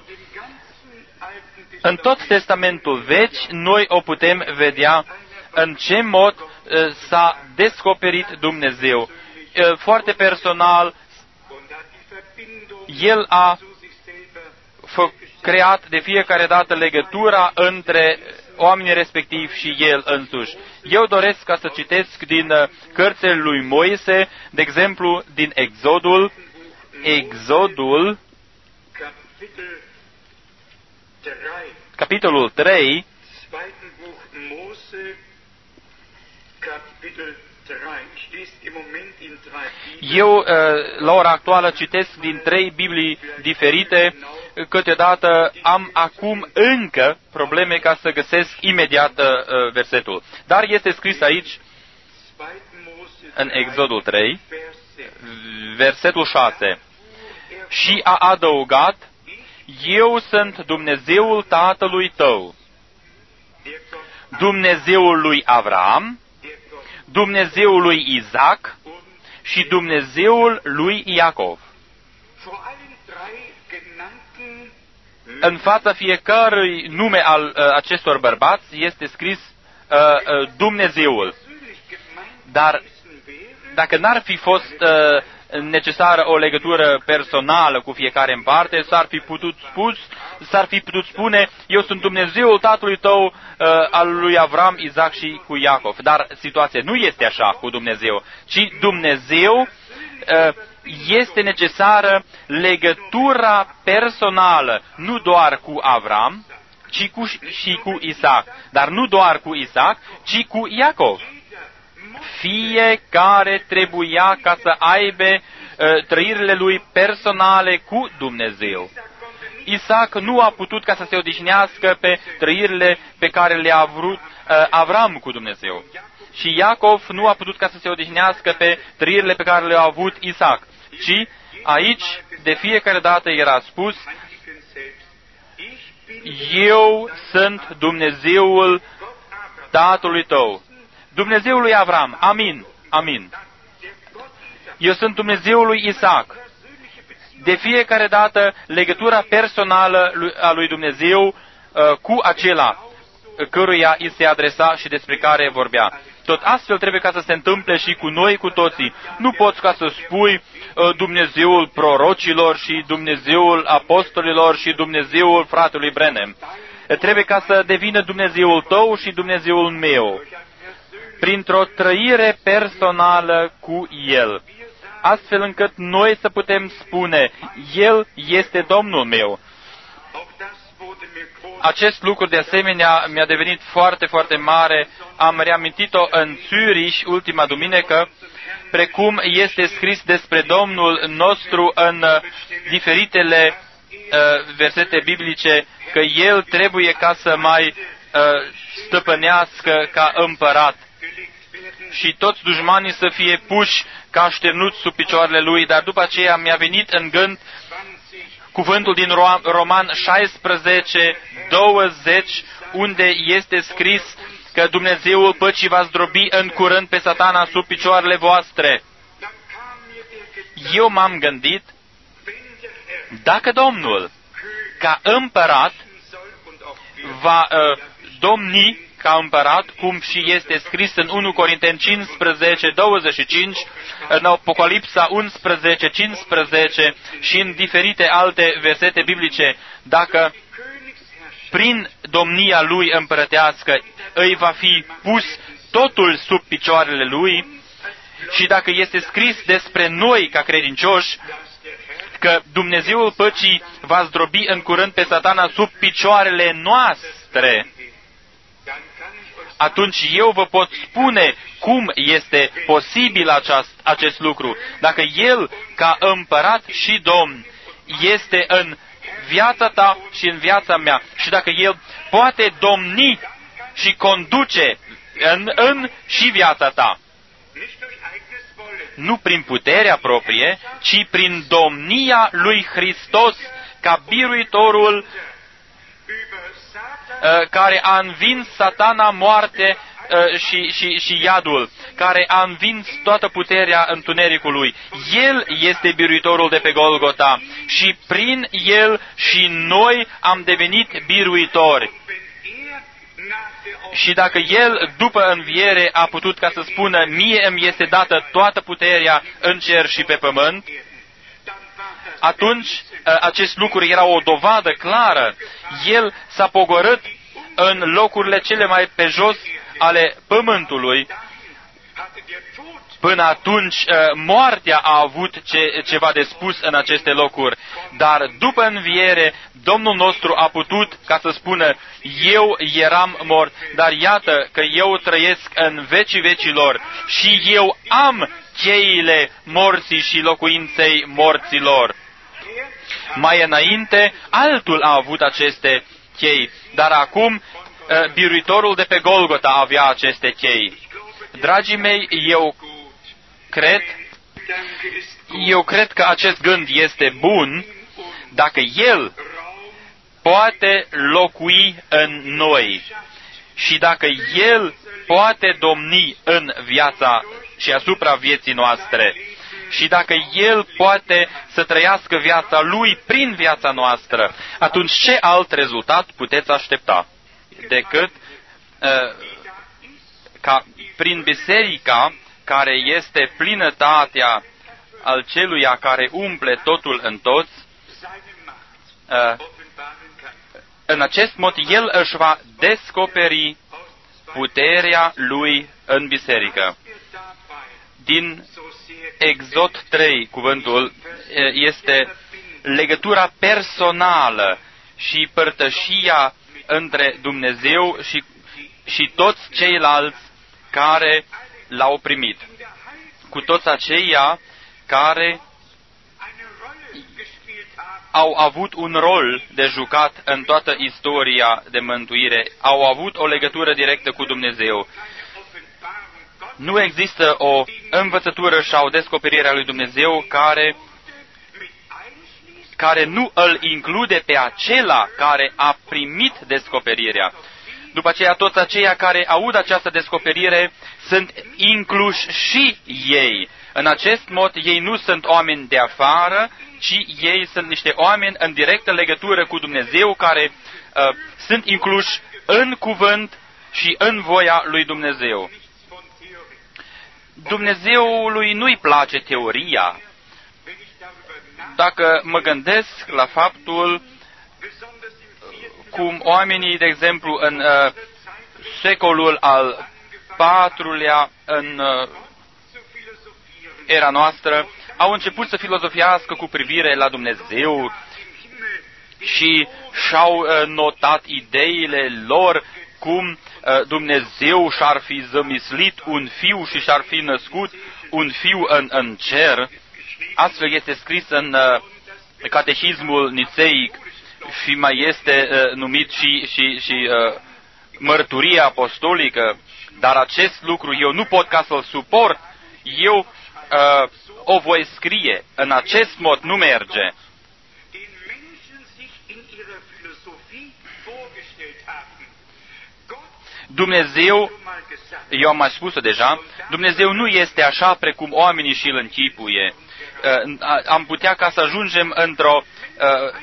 În tot Testamentul Vechi, noi o putem vedea în ce mod s-a descoperit Dumnezeu. Foarte personal, El a creat de fiecare dată legătura între oamenii respectivi și El însuși. Eu doresc ca să citesc din cărțile lui Moise, de exemplu, din Exodul, Exodul, capitolul trei, eu, la ora actuală, citesc din trei Biblii diferite, câteodată am acum încă probleme ca să găsesc imediat versetul. Dar este scris aici, în Exodul trei, versetul șase, și a adăugat, eu sunt Dumnezeul tatălui tău, Dumnezeul lui Avram, Dumnezeul lui Isaac și Dumnezeul lui Iacov. În fața fiecărui nume al uh, acestor bărbați este scris uh, uh, Dumnezeul. Dar dacă n-ar fi fost uh, necesară o legătură personală cu fiecare în parte, s-ar fi putut spus, s-ar fi putut spune, eu sunt Dumnezeul tatălui tău, uh, al lui Avram, Isaac și cu Iacov. Dar situația nu este așa cu Dumnezeu, ci Dumnezeu uh, este necesară legătura personală, nu doar cu Avram, ci cu, și cu Isaac. Dar nu doar cu Isaac, ci cu Iacov. Fiecare trebuia ca să aibă uh, trăirile lui personale cu Dumnezeu. Isaac nu a putut ca să se odihnească pe trăirile pe care le-a vrut uh, Avram cu Dumnezeu. Și Iacov nu a putut ca să se odihnească pe trăirile pe care le-a avut Isaac. Ci aici, de fiecare dată era spus, eu sunt Dumnezeul tatălui tău, Dumnezeul lui Avram, amin, amin. Eu sunt Dumnezeul lui Isaac. De fiecare dată, legătura personală a lui Dumnezeu uh, cu acela căruia îi se adresa și despre care vorbea. Tot astfel trebuie ca să se întâmple și cu noi, cu toții. Nu poți ca să spui Dumnezeul prorocilor și Dumnezeul apostolilor și Dumnezeul fratelui Branham. Trebuie ca să devină Dumnezeul tău și Dumnezeul meu, printr-o trăire personală cu El, astfel încât noi să putem spune, El este Domnul meu. Acest lucru, de asemenea, mi-a devenit foarte, foarte mare. Am reamintit-o în Zürich ultima duminică, precum este scris despre Domnul nostru în diferitele uh, versete biblice, că El trebuie ca să mai uh, stăpânească ca împărat și toți dușmanii să fie puși ca așternuți sub picioarele Lui. Dar după aceea mi-a venit în gând cuvântul din Roman șaisprezece, douăzeci, unde este scris că Dumnezeul păcii va zdrobi în curând pe Satana sub picioarele voastre. Eu m-am gândit, dacă Domnul, ca împărat, va uh, domni ca împărat, cum și este scris în unu Corinteni cincisprezece, douăzeci și cinci, în Apocalipsa unsprezece, cincisprezece și în diferite alte versete biblice, dacă prin domnia Lui împărătească îi va fi pus totul sub picioarele Lui, și dacă este scris despre noi ca credincioși, că Dumnezeul păcii va zdrobi în curând pe Satana sub picioarele noastre, atunci eu vă pot spune cum este posibil aceast, acest lucru. Dacă El, ca împărat și domn, este în viața ta și în viața mea, și dacă El poate domni și conduce în, în și viața ta, nu prin puterea proprie, ci prin domnia lui Hristos, ca biruitorul care a învins Satana, moarte și, și, și iadul, care a învins toată puterea întunericului. El este biruitorul de pe Golgota și prin El și noi am devenit biruitori. Și dacă El, după înviere, a putut ca să spună, mie îmi este dată toată puterea în cer și pe pământ, atunci acest lucru era o dovadă clară. El s-a pogorât în locurile cele mai pe jos ale pământului. Până atunci, moartea a avut ce, ceva de spus în aceste locuri. Dar după înviere, Domnul nostru a putut ca să spună, eu eram mort, dar iată că eu trăiesc în vecii vecilor și eu am cheile morții și locuinței morților. Mai înainte, altul a avut aceste chei, dar acum biruitorul de pe Golgota avea aceste chei. Dragii mei, eu cred, eu cred că acest gând este bun dacă El poate locui în noi și dacă El poate domni în viața și asupra vieții noastre. Și dacă El poate să trăiască viața Lui prin viața noastră, atunci ce alt rezultat puteți aștepta decât uh, ca prin biserica care este plinătatea al celuia care umple totul în toți, uh, în acest mod El își va descoperi puterea Lui în biserică. Din Exod trei, cuvântul este legătura personală și părtășia între Dumnezeu și, și toți ceilalți care L-au primit. Cu toți aceia care au avut un rol de jucat în toată istoria de mântuire, au avut o legătură directă cu Dumnezeu. Nu există o învățătură sau o descoperire a lui Dumnezeu care, care nu îl include pe acela care a primit descoperirea. După aceea, toți aceia care aud această descoperire sunt incluși și ei. În acest mod, ei nu sunt oameni de afară, ci ei sunt niște oameni în directă legătură cu Dumnezeu, care uh, sunt incluși în cuvânt și în voia lui Dumnezeu. Dumnezeului nu-i place teoria. Dacă mă gândesc la faptul cum oamenii, de exemplu, în uh, secolul al patrulea, în uh, era noastră, au început să filozofiască cu privire la Dumnezeu și și-au uh, notat ideile lor cum uh, Dumnezeu și-ar fi zămislit un fiu și și-ar fi născut un fiu în, în cer. Astfel este scris în uh, Catehismul Niceic și mai este uh, numit și, și, și uh, mărturia apostolică, dar acest lucru eu nu pot ca să-l suport, eu uh, o voi scrie. În acest mod nu merge. Dumnezeu, eu am mai spus-o deja, Dumnezeu nu este așa precum oamenii și îl închipuie. Uh, am putea ca să ajungem într-o uh,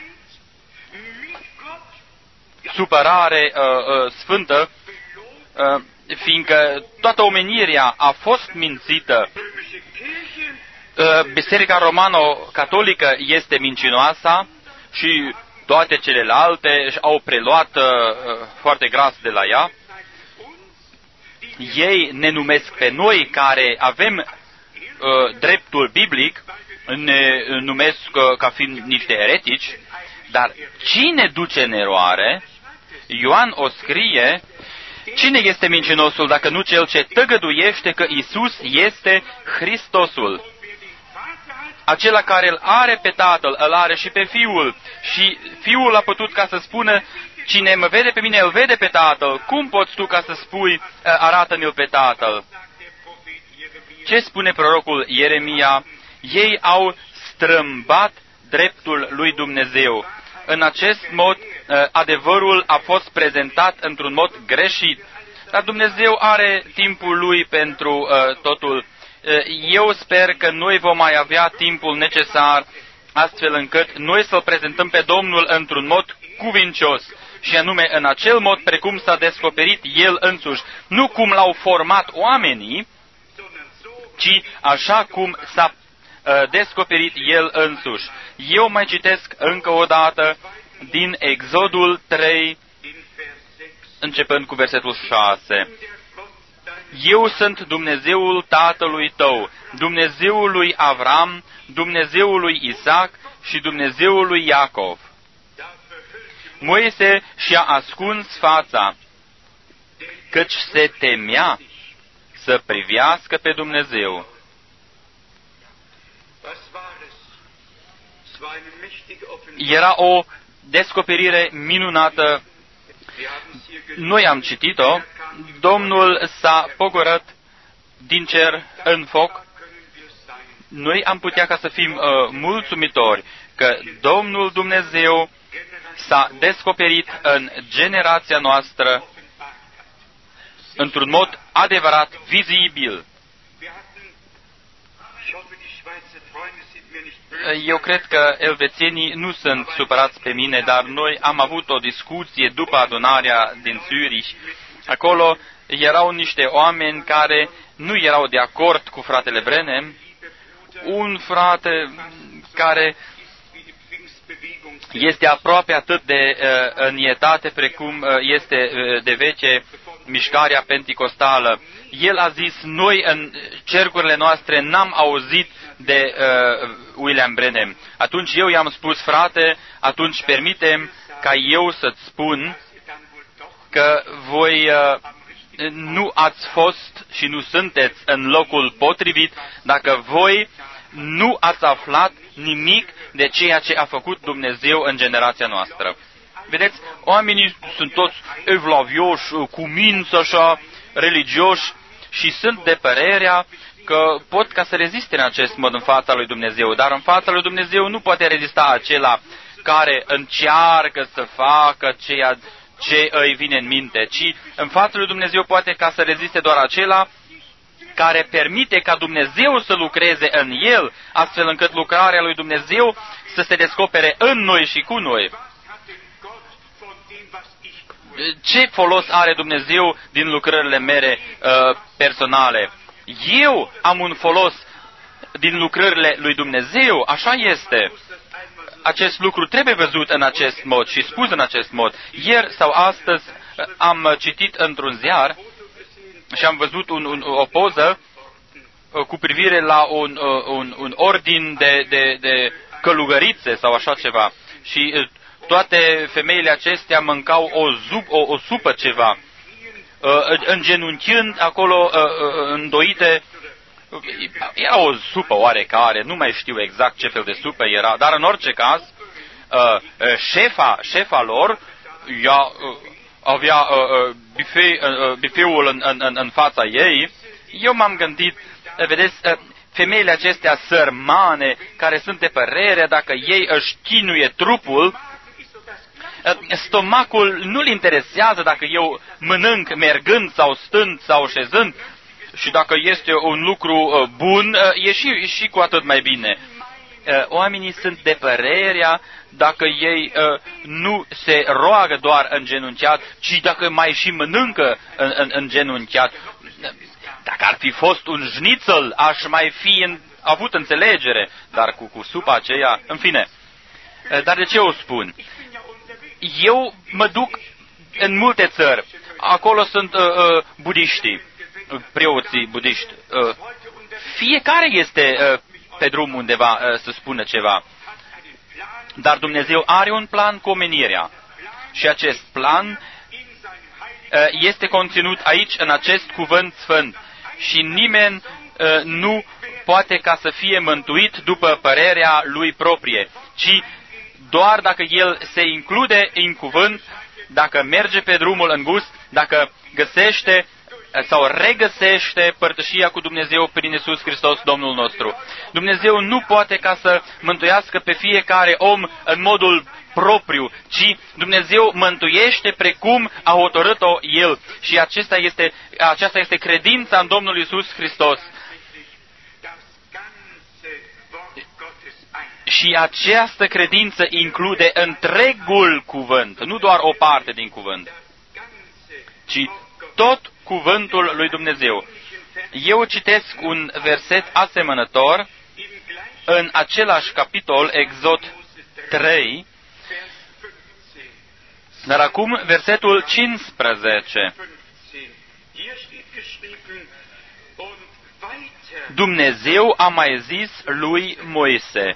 supărare uh, uh, sfântă, uh, fiindcă toată omenirea a fost mințită. Uh, Biserica Romano-Catolică este mincinoasă și toate celelalte au preluat uh, foarte gras de la ea. Ei ne numesc pe noi care avem uh, dreptul biblic, ne numesc uh, ca fiind niște eretici, dar cine duce în eroare? Ioan o scrie, cine este mincinosul dacă nu cel ce tăgăduiește că Isus este Hristosul? Acela care îl are pe Tatăl, îl are și pe Fiul. Și Fiul a putut ca să spună, cine mă vede pe mine, îl vede pe Tatăl. Cum poți tu ca să spui, arată-mi-l pe Tatăl? Ce spune prorocul Ieremia? Ei au strâmbat dreptul lui Dumnezeu. În acest mod, adevărul a fost prezentat într-un mod greșit. Dar Dumnezeu are timpul lui pentru uh, totul. Eu sper că noi vom mai avea timpul necesar, astfel încât noi să-L prezentăm pe Domnul într-un mod cuvincios, și anume în acel mod precum s-a descoperit El însuși. Nu cum L-au format oamenii, ci așa cum s-a uh, descoperit El însuși. Eu mai citesc încă o dată din Exodul trei, începând cu versetul șase. Eu sunt Dumnezeul tatălui tău, Dumnezeul lui Avram, Dumnezeul lui Isaac și Dumnezeul lui Iacov. Moise și-a ascuns fața, căci se temea să privească pe Dumnezeu. Era o descoperire minunată. Noi am citit-o. Domnul s-a pogorât din cer în foc. Noi am putea ca să fim uh, mulțumitori că Domnul Dumnezeu s-a descoperit în generația noastră într-un mod adevărat, vizibil. Eu cred că elvețienii nu sunt supărați pe mine, dar noi am avut o discuție după adunarea din Zürich. Acolo erau niște oameni care nu erau de acord cu fratele Branham. Un frate care este aproape atât de uh, înietate precum uh, este uh, de veche mișcarea penticostală. El a zis, noi în cercurile noastre n-am auzit de uh, William Branham. Atunci eu i-am spus, frate, atunci permitem ca eu să-ți spun că voi uh, nu ați fost și nu sunteți în locul potrivit dacă voi nu ați aflat nimic de ceea ce a făcut Dumnezeu în generația noastră. Vedeți, oamenii sunt toți evlavioși, cu minți așa, religioși și sunt de părerea că pot ca să reziste în acest mod în fața lui Dumnezeu, dar în fața lui Dumnezeu nu poate rezista acela care încearcă să facă ceea ce îi vine în minte, ci în fața lui Dumnezeu poate ca să reziste doar acela care permite ca Dumnezeu să lucreze în el, astfel încât lucrarea lui Dumnezeu să se descopere în noi și cu noi. Ce folos are Dumnezeu din lucrările mele uh, personale? eu am un folos din lucrările lui Dumnezeu. Așa este. Acest lucru trebuie văzut în acest mod și spus în acest mod. Ieri sau astăzi am citit într-un ziar și am văzut un, un, o poză cu privire la un, un, un ordin de, de, de călugărițe sau așa ceva. Și toate femeile acestea mâncau o, zup, o, o supă ceva, îngenunchind acolo îndoite. Era o supă oarecare, nu mai știu exact ce fel de supă era, dar în orice caz, șefa, șefa lor ea, avea buffet, buffetul în, în, în fața ei. Eu m-am gândit, vedeți, femeile acestea sărmane, care sunt de părere, dacă ei își chinuie trupul, stomacul nu-l interesează dacă eu mănânc mergând sau stând sau șezând, și dacă este un lucru bun, e și, și cu atât mai bine. Oamenii sunt de părerea dacă ei nu se roagă doar îngenunchiat, ci dacă mai și mănâncă în, în, îngenunchiat. Dacă ar fi fost un șnițel, aș mai fi în, avut înțelegere, dar cu, cu supa aceea, în fine. Dar de ce o spun? Eu mă duc în multe țări. Acolo sunt uh, uh, budiștii, preoții budiști. Uh, fiecare este uh, pe drum undeva uh, să spună ceva. Dar Dumnezeu are un plan cu omenirea. Și acest plan uh, este conținut aici, în acest cuvânt sfânt. Și nimeni uh, nu poate ca să fie mântuit după părerea lui proprie, ci doar dacă el se include în cuvânt, dacă merge pe drumul îngust, dacă găsește sau regăsește părtășia cu Dumnezeu prin Iisus Hristos, Domnul nostru. Dumnezeu nu poate ca să mântuiască pe fiecare om în modul propriu, ci Dumnezeu mântuiește precum a hotărât-o El. Și acesta este, aceasta este credința în Domnul Iisus Hristos. Și această credință include întregul cuvânt, nu doar o parte din cuvânt, ci tot cuvântul lui Dumnezeu. Eu citesc un verset asemănător în același capitol, Exod trei, dar acum versetul cincisprezece. Dumnezeu a mai zis lui Moise: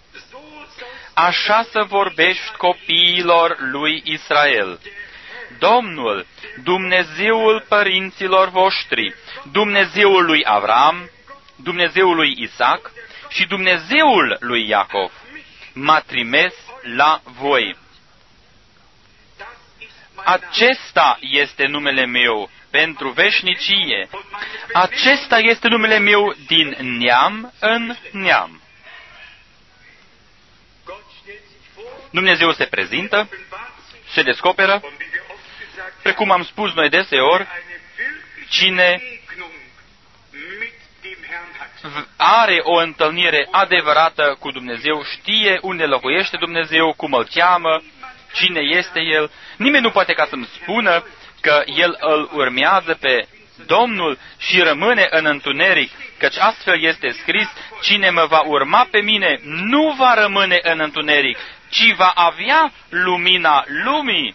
așa să vorbești copiilor lui Israel. Domnul, Dumnezeul părinților voștri, Dumnezeul lui Avram, Dumnezeul lui Isaac și Dumnezeul lui Iacov m-a trimis la voi. Acesta este numele meu pentru veșnicie. Acesta este numele meu din neam în neam. Dumnezeu se prezintă, se descoperă, precum am spus noi deseori, cine are o întâlnire adevărată cu Dumnezeu, știe unde locuiește Dumnezeu, cum îl cheamă, cine este El. Nimeni nu poate ca să-mi spună că el îl urmează pe Domnul și rămâne în întuneric, căci astfel este scris: cine mă va urma pe mine nu va rămâne în întuneric, ci va avea lumina lumii.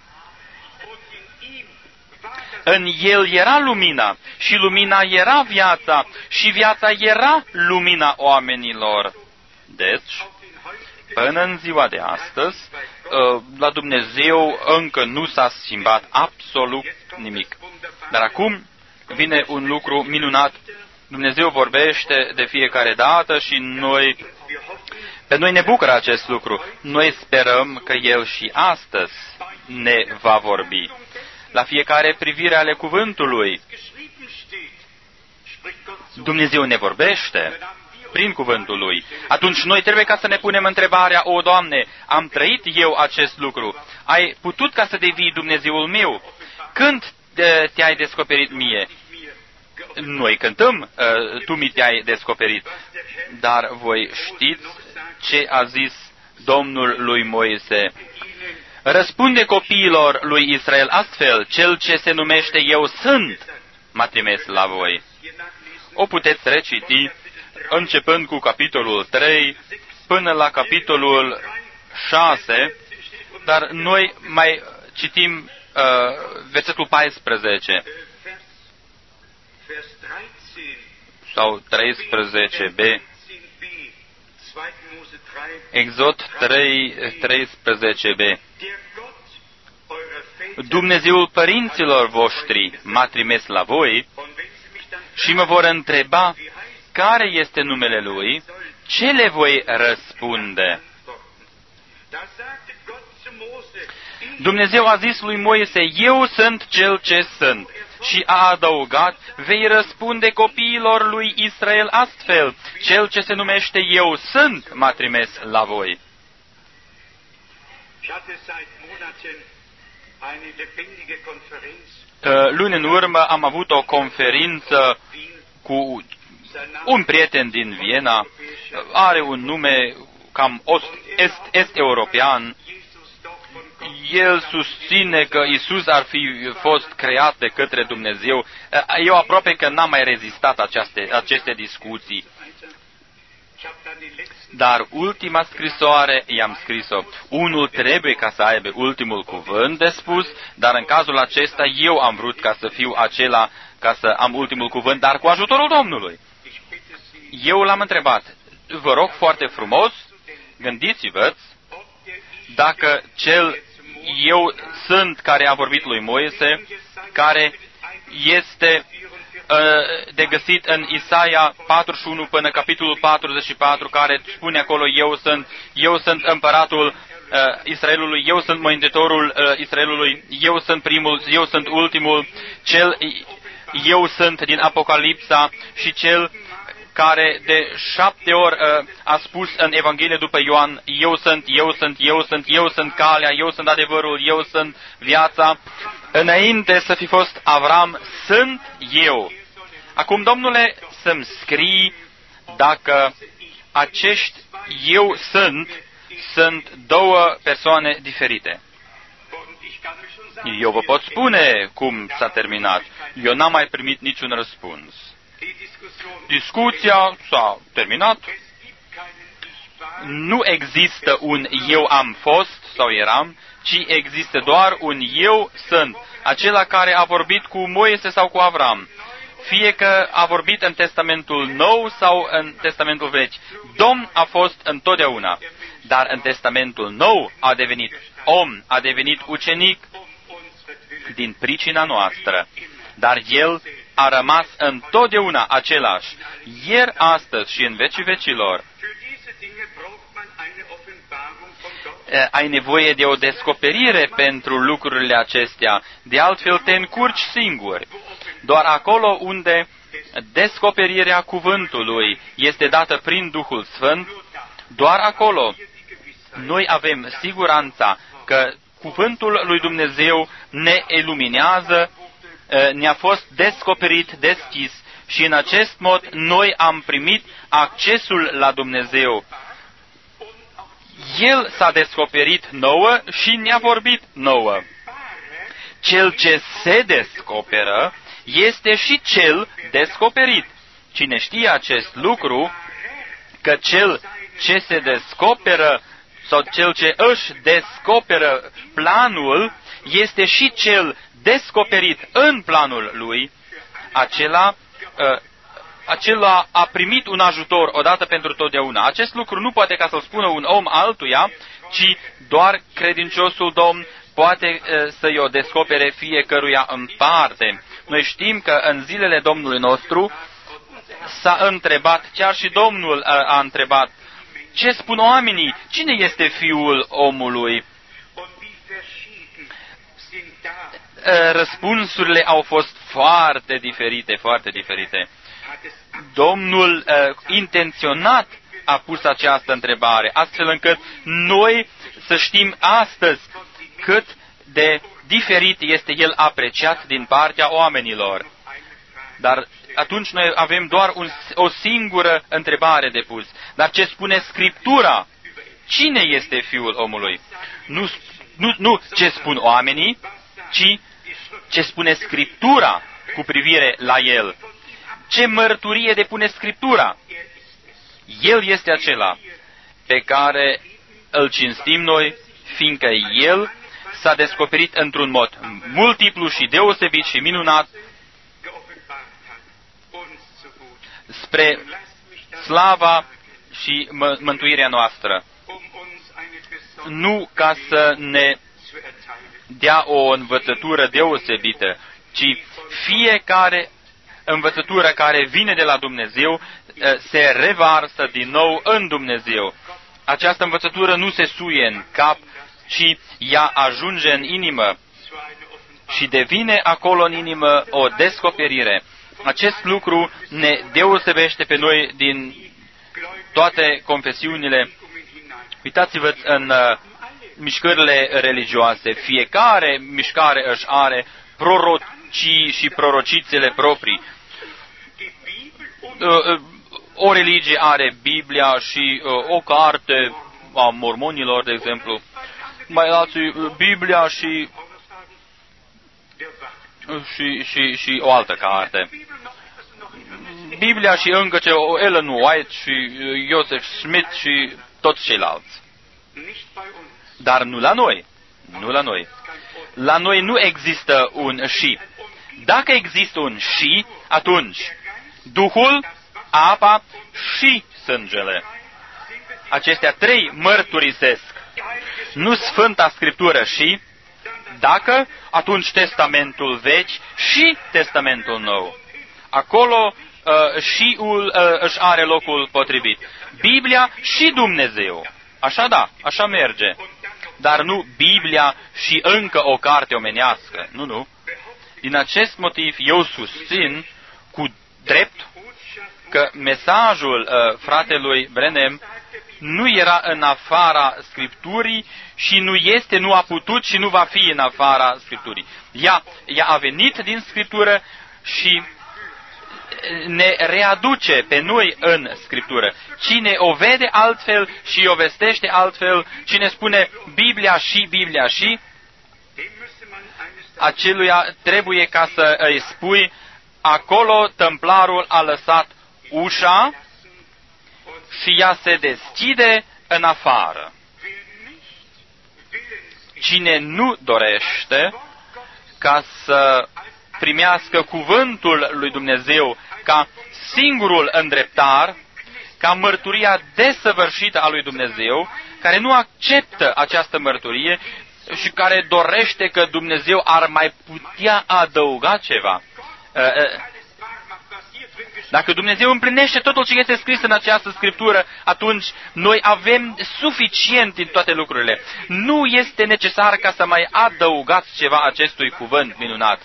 În el era lumina și lumina era viața și viața era lumina oamenilor. Deci, până în ziua de astăzi, la Dumnezeu încă nu s-a schimbat absolut nimic. Dar acum vine un lucru minunat. Dumnezeu vorbește de fiecare dată și noi, pe noi ne bucură acest lucru. Noi sperăm că El și astăzi ne va vorbi. La fiecare privire ale cuvântului, Dumnezeu ne vorbește prin cuvântul Lui. Atunci noi trebuie ca să ne punem întrebarea: o, Doamne, am trăit eu acest lucru? Ai putut ca să devii Dumnezeul meu? Când te-ai descoperit mie? Noi cântăm, Tu mi te-ai descoperit. Dar voi știți ce a zis Domnul lui Moise? Răspunde copiilor lui Israel astfel: cel ce se numește Eu sunt m-a trimis la voi. o puteți reciti începând cu capitolul trei până la capitolul șase, dar noi mai citim uh, versetul paisprezece sau treisprezece b. Exod trei, treisprezece b. Dumnezeul părinților voștri m-a trimis la voi și mă vor întreba care este numele Lui, ce le voi răspunde? Dumnezeu a zis lui Moise, eu sunt cel ce sunt. Și a adăugat, vei răspunde copiilor lui Israel astfel, cel ce se numește eu sunt m-a trimis la voi. Luni în urmă am avut o conferință cu un prieten din Viena, are un nume cam est, est-european. El susține că Isus ar fi fost creat de către Dumnezeu. Eu aproape că n-am mai rezistat aceste, aceste discuții. Dar ultima scrisoare i-am scris-o. Unul trebuie ca să aibă ultimul cuvânt de spus, dar în cazul acesta eu am vrut ca să fiu acela, ca să am ultimul cuvânt, dar cu ajutorul Domnului. Eu l-am întrebat, vă rog foarte frumos, gândiți-vă dacă cel eu sunt care a vorbit lui Moise, care este uh, de găsit în Isaia patruzeci și unu până capitolul patruzeci și patru, care spune acolo, eu sunt, eu sunt împăratul uh, Israelului, eu sunt mântuitorul uh, Israelului, eu sunt primul, eu sunt ultimul, cel eu sunt din Apocalipsa și cel care de șapte ori uh, a spus în Evanghelie după Ioan, eu sunt, eu sunt, eu sunt, eu sunt calea, eu sunt adevărul, eu sunt viața. Înainte să fi fost Avram, sunt eu. Acum, Domnule, să-mi scrii dacă acești eu sunt, sunt două persoane diferite. Eu vă pot spune cum s-a terminat. Eu n-am mai primit niciun răspuns. Discuția s-a terminat. Nu există un eu am fost sau eram, ci există doar un eu sunt, acela care a vorbit cu Moise sau cu Avram. Fie că a vorbit în Testamentul Nou sau în Testamentul Vechi. Domn a fost întotdeauna, dar în Testamentul Nou a devenit om, a devenit ucenic din pricina noastră. Dar El a rămas întotdeauna același, ieri, astăzi și în vecii vecilor. Ai nevoie de o descoperire pentru lucrurile acestea, de altfel te încurci singuri. Doar acolo unde descoperirea cuvântului este dată prin Duhul Sfânt, doar acolo noi avem siguranța că cuvântul lui Dumnezeu ne iluminează, ne-a fost descoperit, deschis și în acest mod noi am primit accesul la Dumnezeu. El s-a descoperit nouă și ne-a vorbit nouă. Cel ce se descoperă este și cel descoperit. Cine știe acest lucru, că cel ce se descoperă sau cel ce își descoperă planul este și cel descoperit în planul lui, acela, uh, acela a primit un ajutor odată pentru totdeauna. Acest lucru nu poate ca să-l spună un om altuia, ci doar credinciosul Domn poate uh, să-i o descopere fiecăruia în parte. Noi știm că în zilele Domnului nostru s-a întrebat, chiar și Domnul uh, a întrebat, ce spun oamenii? Cine este Fiul omului? Răspunsurile au fost foarte diferite, foarte diferite. Domnul uh, intenționat a pus această întrebare, astfel încât noi să știm astăzi cât de diferit este el apreciat din partea oamenilor. Dar atunci noi avem doar un, o singură întrebare de pus. Dar ce spune Scriptura? Cine este Fiul omului? Nu, nu, nu ce spun oamenii, ci ce spune Scriptura cu privire la El. ce mărturie depune Scriptura. El este acela pe care îl cinstim noi, fiindcă El s-a descoperit într-un mod multiplu și deosebit și minunat spre slava și mă- mântuirea noastră. Nu ca să ne dea o învățătură deosebită, ci fiecare învățătură care vine de la Dumnezeu se revarsă din nou în Dumnezeu. Această învățătură nu se suie în cap, ci ea ajunge în inimă și devine acolo în inimă o descoperire. Acest lucru ne deosebește pe noi din toate confesiunile. Uitați-vă în uh, mișcările religioase. Fiecare mișcare își are prorocii și prorocițele proprii. Uh, uh, o religie are Biblia și uh, o carte a mormonilor, de exemplu. Mai alții uh, Biblia și, uh, și, și, și o altă carte. Biblia și încă ce Ellen White și uh, Joseph Smith și toți ceilalți. Dar nu la noi. Nu la noi. La noi nu există un și. Dacă există un și, atunci Duhul, apa și sângele. Acestea trei mărturisesc. Nu Sfânta Scriptură și, dacă, atunci Testamentul Vechi și Testamentul Nou. Acolo uh, și-ul uh, își are locul potrivit. Biblia și Dumnezeu. Așa da, așa merge. Dar nu Biblia și încă o carte omenească. Nu, nu. Din acest motiv eu susțin cu drept că mesajul uh, fratelui Branham nu era în afara Scripturii și nu este, nu a putut și nu va fi în afara Scripturii. Ea, ea a venit din Scriptură și ne readuce pe noi în Scriptură. Cine o vede altfel și o vestește altfel, cine spune Biblia și Biblia și, aceluia trebuie ca să îi spui, acolo tâmplarul a lăsat ușa și ea se deschide în afară. Cine nu dorește ca să primească cuvântul lui Dumnezeu ca singurul îndreptar, ca mărturia desăvârșită a lui Dumnezeu, care nu acceptă această mărturie și care dorește că Dumnezeu ar mai putea adăuga ceva. Dacă Dumnezeu împlinește totul ce este scris în această Scriptură, atunci noi avem suficient din toate lucrurile. Nu este necesar ca să mai adăugați ceva acestui cuvânt minunat.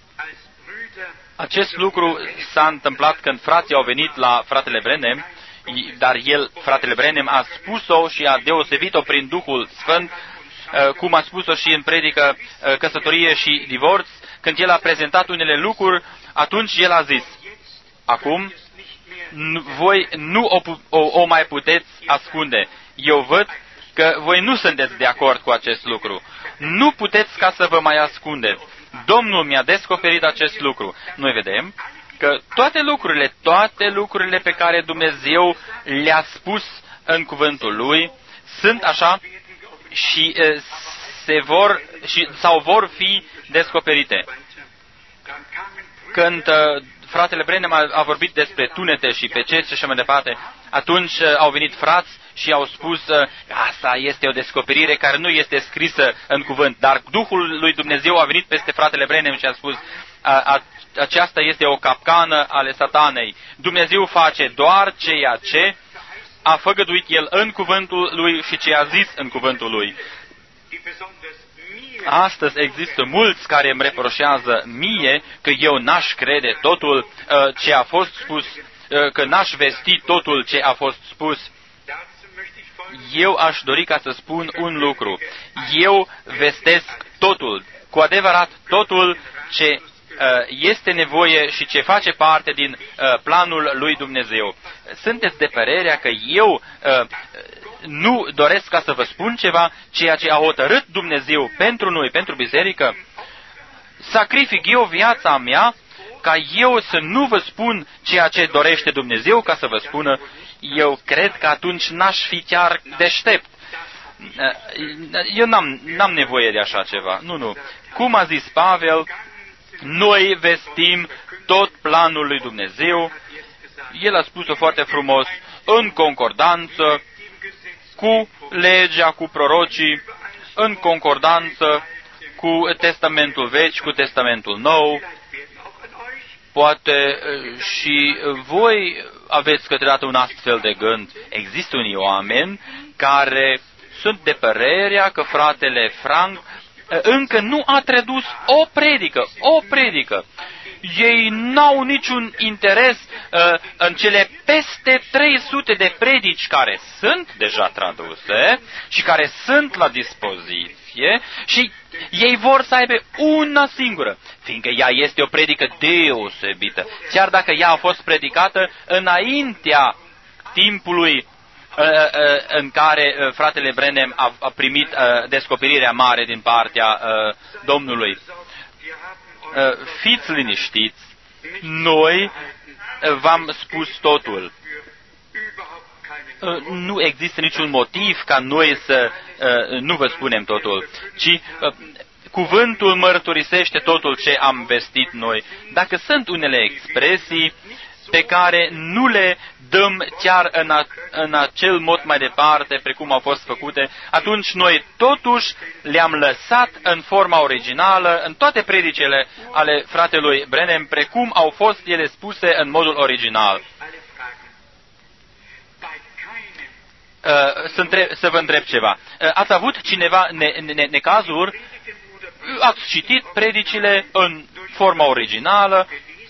Acest lucru s-a întâmplat când frații au venit la fratele Branham, dar el, fratele Branham, a spus-o și a deosebit-o prin Duhul Sfânt, cum a spus-o și în predică Căsătorie și Divorț. Când el a prezentat unele lucruri, atunci el a zis, acum, voi nu o, o, o mai puteți ascunde. Eu văd că voi nu sunteți de acord cu acest lucru. Nu puteți ca să vă mai ascundeți. Domnul mi-a descoperit acest lucru. Noi vedem că toate lucrurile, toate lucrurile pe care Dumnezeu le-a spus în cuvântul Lui, sunt așa și se vor și, sau vor fi descoperite. Când fratele Branham a, a vorbit despre tunete și peceți și așa mai departe, atunci au venit frați și au spus, asta este o descoperire care nu este scrisă în cuvânt, dar Duhul lui Dumnezeu a venit peste fratele Branham și a spus, a, a, aceasta este o capcană ale satanei. Dumnezeu face doar ceea ce a făgăduit El în cuvântul Lui și ce a zis în cuvântul Lui. Astăzi există mulți care îmi reproșează mie că eu n-aș crede totul uh, ce a fost spus, uh, că n-aș vesti totul ce a fost spus. Eu aș dori ca să spun un lucru. Eu vestesc totul, cu adevărat totul ce uh, este nevoie și ce face parte din uh, planul lui Dumnezeu. Sunteți de părerea că eu uh, nu doresc ca să vă spun ceva, ceea ce a hotărât Dumnezeu pentru noi, pentru biserică? Sacrific eu viața mea ca eu să nu vă spun ceea ce dorește Dumnezeu ca să vă spună, eu cred că atunci n-aș fi chiar deștept. Eu n-am, n-am nevoie de așa ceva. Nu, nu. Cum a zis Pavel, noi vestim tot planul lui Dumnezeu. El a spus-o foarte frumos, în concordanță cu legea, cu prorocii, în concordanță cu Testamentul Vechi, cu Testamentul Nou. Poate și voi aveți câteodată un astfel de gând. Există unii oameni care sunt de părerea că fratele Frank încă nu a tradus o predică, o predică. Ei n-au niciun interes uh, în cele peste trei sute de predici care sunt deja traduse și care sunt la dispoziție și ei vor să aibă una singură, fiindcă ea este o predică deosebită. Chiar dacă ea a fost predicată înaintea timpului uh, uh, în care uh, fratele Branham a, a primit uh, descoperirea mare din partea uh, Domnului. Uh, fiți liniștiți, noi uh, v-am spus totul. Uh, nu există niciun motiv ca noi să uh, nu vă spunem totul, ci uh, cuvântul mărturisește totul ce am vestit noi. Dacă sunt unele expresii pe care nu le dăm chiar în, a, în acel mod mai departe, precum au fost făcute, atunci noi totuși le-am lăsat în forma originală, în toate predicele ale fratelui Branham, precum au fost ele spuse în modul original. Uh, să, întreb, să vă întreb ceva. Uh, ați avut cineva ne, ne, necazuri? Ați citit predicile în forma originală,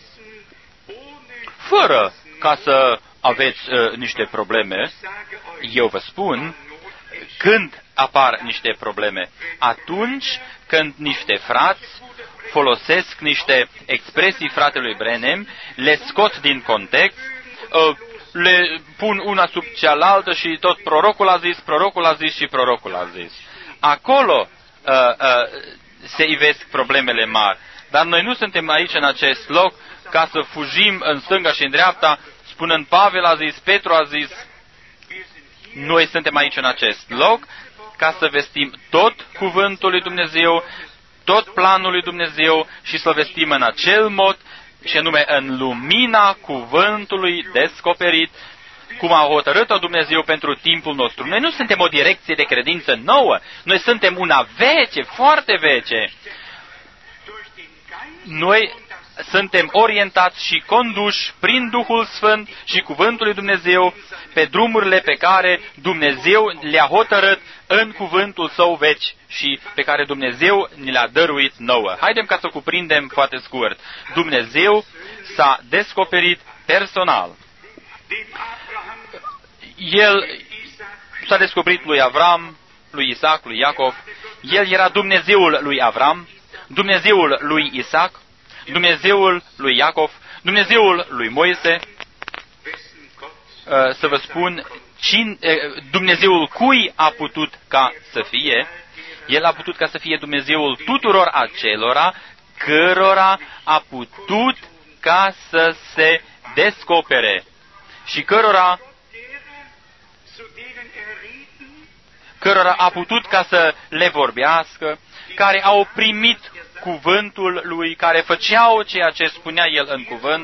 fără ca să aveți uh, niște probleme. Eu vă spun, când apar niște probleme, atunci când niște frați folosesc niște expresii fratelui Branham, le scot din context, uh, le pun una sub cealaltă și tot prorocul a zis, prorocul a zis și prorocul a zis. Acolo uh, uh, se ivesc problemele mari. Dar noi nu suntem aici în acest loc ca să fugim în stânga și în dreapta, spunând Pavel a zis, Petru a zis. Noi suntem aici în acest loc ca să vestim tot cuvântul lui Dumnezeu, tot planul lui Dumnezeu și să vestim în acel mod, și anume în lumina cuvântului descoperit, cum a hotărât-o Dumnezeu pentru timpul nostru. Noi nu suntem o direcție de credință nouă, noi suntem una veche, foarte veche. Noi suntem orientați și conduși prin Duhul Sfânt și Cuvântul lui Dumnezeu pe drumurile pe care Dumnezeu le-a hotărât în Cuvântul Său vechi și pe care Dumnezeu ni le-a dăruit nouă. Haidem ca să cuprindem foarte scurt. Dumnezeu s-a descoperit personal. El s-a descoperit lui Avram, lui Isaac, lui Iacov. El era Dumnezeul lui Avram, Dumnezeul lui Isaac, Dumnezeul lui Iacov, Dumnezeul lui Moise. Să vă spun, Dumnezeul cui a putut ca să fie? El a putut ca să fie Dumnezeul tuturor acelora cărora a putut ca să se descopere și cărora cărora a putut ca să le vorbească, care au primit cuvântul lui, care făceau ceea ce spunea el în cuvânt.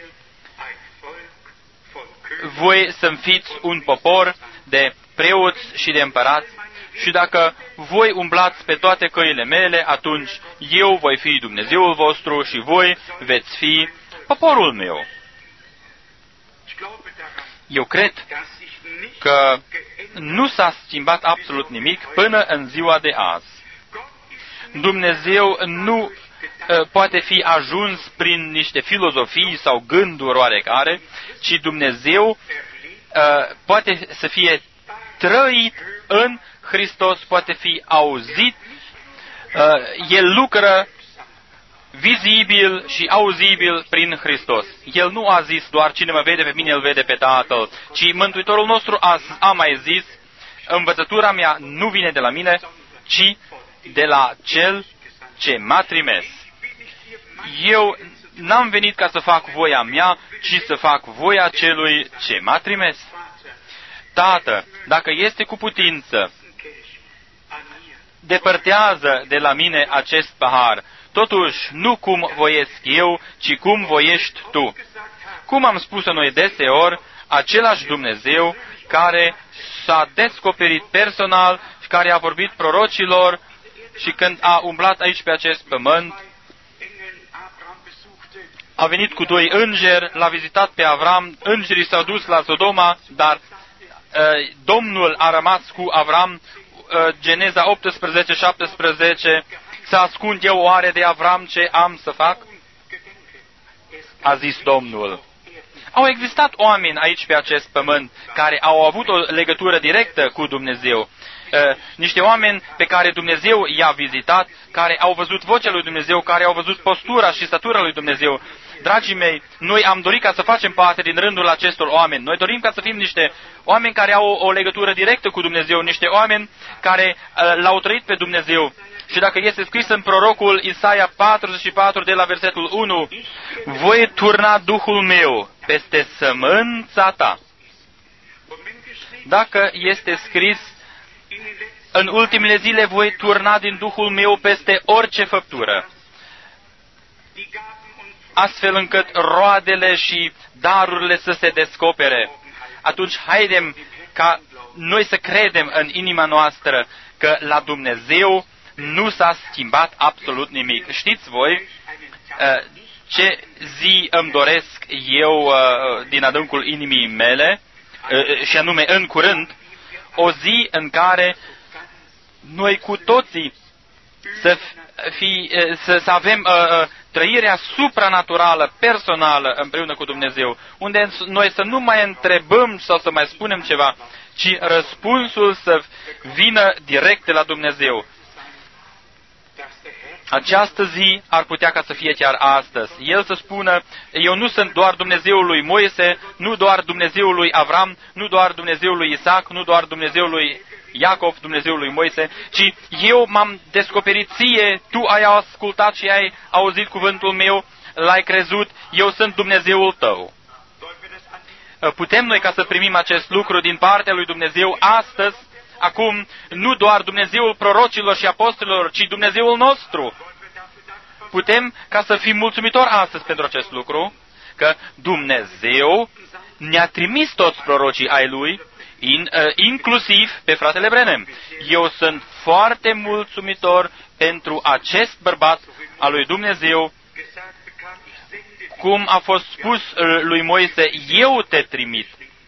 Voi să-mi fiți un popor de preoți și de împărați și dacă voi umblați pe toate căile mele, atunci eu voi fi Dumnezeul vostru și voi veți fi poporul meu. Eu cred că nu s-a schimbat absolut nimic până în ziua de azi. Dumnezeu nu uh, poate fi ajuns prin niște filozofii sau gânduri oarecare, ci Dumnezeu uh, poate să fie trăit în Hristos, poate fi auzit. Uh, El lucră vizibil și auzibil prin Hristos. El nu a zis doar cine mă vede pe mine, îl vede pe Tatăl, ci Mântuitorul nostru a, a mai zis, învățătura mea nu vine de la mine, ci de la Cel ce m-a trimis. Eu n-am venit ca să fac voia mea, ci să fac voia celui ce m-a trimis. Tată, dacă este cu putință, depărtează de la mine acest pahar. Totuși, nu cum voiesc eu, ci cum voiești tu. Cum am spus-o noi deseori, același Dumnezeu care s-a descoperit personal și care a vorbit prorocilor și când a umblat aici pe acest pământ, a venit cu doi îngeri, l-a vizitat pe Avram, îngerii s-au dus la Sodoma, dar uh, Domnul a rămas cu Avram, uh, Geneza optsprezece șaptesprezece, să ascund eu oare de Avram ce am să fac? A zis Domnul. Au existat oameni aici pe acest pământ care au avut o legătură directă cu Dumnezeu. Uh, niște oameni pe care Dumnezeu i-a vizitat, care au văzut vocea lui Dumnezeu, care au văzut postura și statura lui Dumnezeu. Dragii mei, noi am dorit ca să facem parte din rândul acestor oameni. Noi dorim ca să fim niște oameni care au o, o legătură directă cu Dumnezeu, niște oameni care uh, l-au trăit pe Dumnezeu. Și dacă este scris în prorocul Isaia patruzeci și patru de la versetul unu, voi turna Duhul meu peste sămânța ta. Dacă este scris, în ultimele zile voi turna din Duhul meu peste orice făptură, astfel încât roadele și darurile să se descopere. Atunci haidem ca noi să credem în inima noastră că la Dumnezeu nu s-a schimbat absolut nimic. Știți voi ce zi îmi doresc eu din adâncul inimii mele, și anume în curând, o zi în care noi cu toții să, fi, să, să avem uh, trăirea supranaturală, personală, împreună cu Dumnezeu, unde noi să nu mai întrebăm sau să mai spunem ceva, ci răspunsul să vină direct de la Dumnezeu. Această zi ar putea ca să fie chiar astăzi. El să spună, eu nu sunt doar Dumnezeul lui Moise, nu doar Dumnezeul lui Avram, nu doar Dumnezeul lui Isaac, nu doar Dumnezeul lui Iacov, Dumnezeul lui Moise, ci eu m-am descoperit ție, tu ai ascultat și ai auzit cuvântul meu, l-ai crezut, eu sunt Dumnezeul tău. Putem noi ca să primim acest lucru din partea lui Dumnezeu astăzi, acum, nu doar Dumnezeul prorocilor și apostolilor, ci Dumnezeul nostru. Putem ca să fim mulțumitori astăzi pentru acest lucru, că Dumnezeu ne-a trimis toți prorocii ai Lui, in, uh, inclusiv pe fratele Branham. Eu sunt foarte mulțumitor pentru acest bărbat al lui Dumnezeu, cum a fost spus lui Moise, eu te trimit.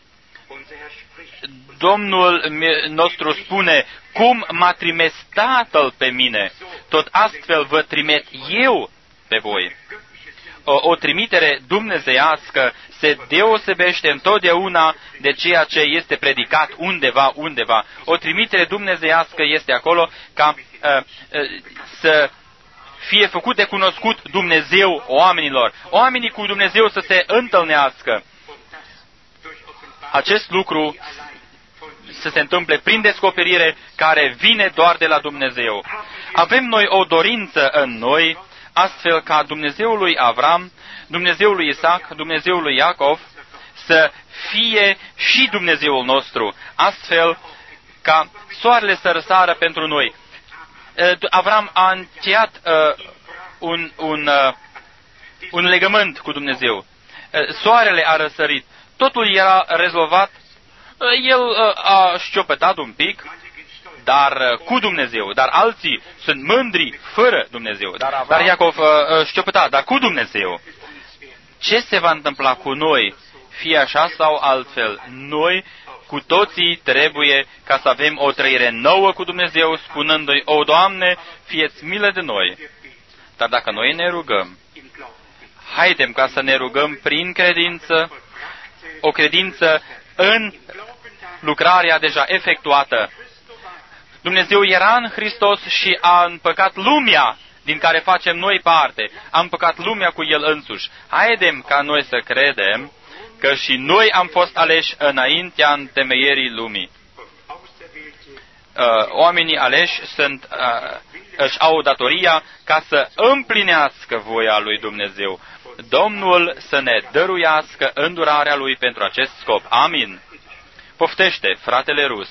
Domnul nostru spune, cum m-a trimis Tatăl pe mine, tot astfel vă trimit eu pe voi. O, o trimitere dumnezeiască se deosebește întotdeauna de ceea ce este predicat undeva, undeva. O trimitere dumnezeiască este acolo ca uh, uh, să fie făcut de cunoscut Dumnezeu oamenilor. Oamenii cu Dumnezeu să se întâlnească. Acest lucru să se întâmple prin descoperire care vine doar de la Dumnezeu. Avem noi o dorință în noi, astfel ca Dumnezeul lui Avram, Dumnezeul lui Isaac, Dumnezeul lui Iacov, să fie și Dumnezeul nostru, astfel ca soarele să răsară pentru noi. Avram a încheiat uh, un, un, uh, un legământ cu Dumnezeu. Uh, soarele a răsărit. Totul era rezolvat. Uh, el uh, a șciopătat un pic, dar uh, cu Dumnezeu. Dar alții sunt mândri fără Dumnezeu. Dar, dar Iacov uh, șciopăta, dar cu Dumnezeu. Ce se va întâmpla cu noi? Fie așa sau altfel, noi cu toții trebuie ca să avem o trăire nouă cu Dumnezeu, spunându-i, o, Doamne, fie-ți milă de noi. Dar dacă noi ne rugăm, haidem ca să ne rugăm prin credință, o credință în lucrarea deja efectuată. Dumnezeu era în Hristos și a împăcat lumea din care facem noi parte. A împăcat lumea cu El însuși. Haidem ca noi să credem că și noi am fost aleși înaintea întemeierii lumii. Uh, oamenii aleși sunt, uh, își au datoria ca să împlinească voia lui Dumnezeu. Domnul să ne dăruiască îndurarea Lui pentru acest scop. Amin. Poftește, fratele Rus.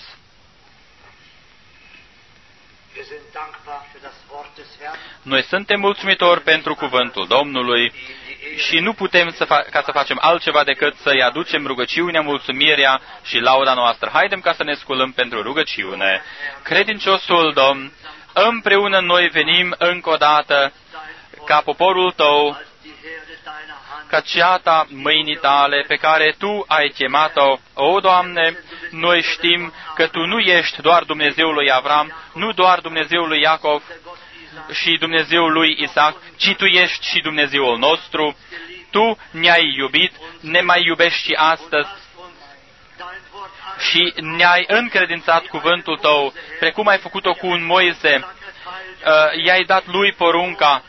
Noi suntem mulțumitori pentru cuvântul Domnului și nu putem să fa- ca să facem altceva decât să-i aducem rugăciunea, mulțumirea și lauda noastră. Haidem ca să ne sculăm pentru rugăciune. Credinciosul Domn, împreună noi venim încă o dată ca poporul Tău, ca ceata mâinii Tale pe care Tu ai chemat-o. O, Doamne, noi știm că Tu nu ești doar Dumnezeul lui Avram, nu doar Dumnezeul lui Iacov și Dumnezeul lui Isaac, ci Tu ești și Dumnezeul nostru. Tu ne-ai iubit, ne mai iubești și astăzi și ne-ai încredințat cuvântul Tău, precum ai făcut-o cu un Moise. Uh, i-ai dat lui porunca.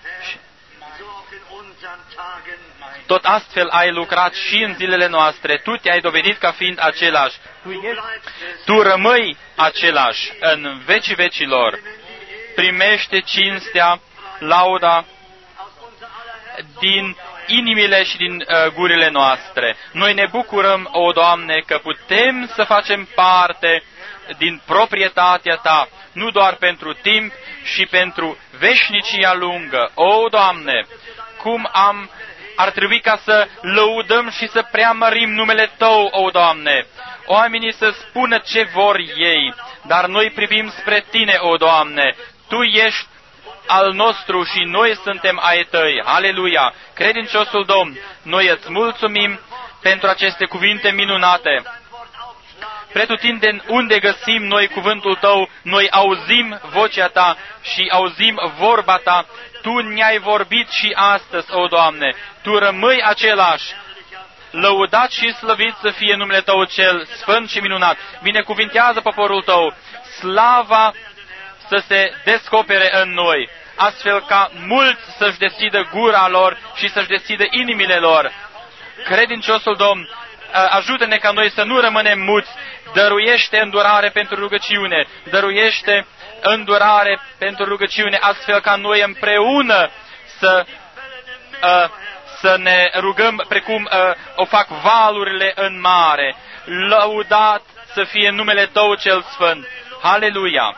Tot astfel ai lucrat și în zilele noastre. Tu te-ai dovedit ca fiind același. Tu, ești, tu rămâi același în vecii vecilor. Primește cinstea, lauda din inimile și din uh, gurile noastre. Noi ne bucurăm, o Doamne, că putem să facem parte din proprietatea Ta, nu doar pentru timp și pentru veșnicia lungă. O, Doamne, cum am ar trebui ca să lăudăm și să preamărim numele Tău, o Doamne. Oamenii să spună ce vor ei, dar noi privim spre Tine, o Doamne. Tu ești al nostru și noi suntem ai Tăi. Aleluia! Credinciosul Domn, noi îți mulțumim pentru aceste cuvinte minunate. Pretutindeni unde găsim noi cuvântul Tău, noi auzim vocea Ta și auzim vorba Ta. Tu ne-ai vorbit și astăzi, o Doamne. Tu rămâi același. Lăudat și slăvit să fie numele Tău cel sfânt și minunat. Binecuvintează poporul Tău. Slava să se descopere în noi, astfel ca mulți să-și deschidă gura lor și să-și deschidă inimile lor. Credinciosul Domn, ajută-ne ca noi să nu rămânem muți. Dăruiește îndurare pentru rugăciune. Dăruiește îndurare pentru rugăciune, astfel ca noi împreună să, uh, să ne rugăm precum uh, o fac valurile în mare. Lăudat să fie numele Tău cel sfânt. Haleluia!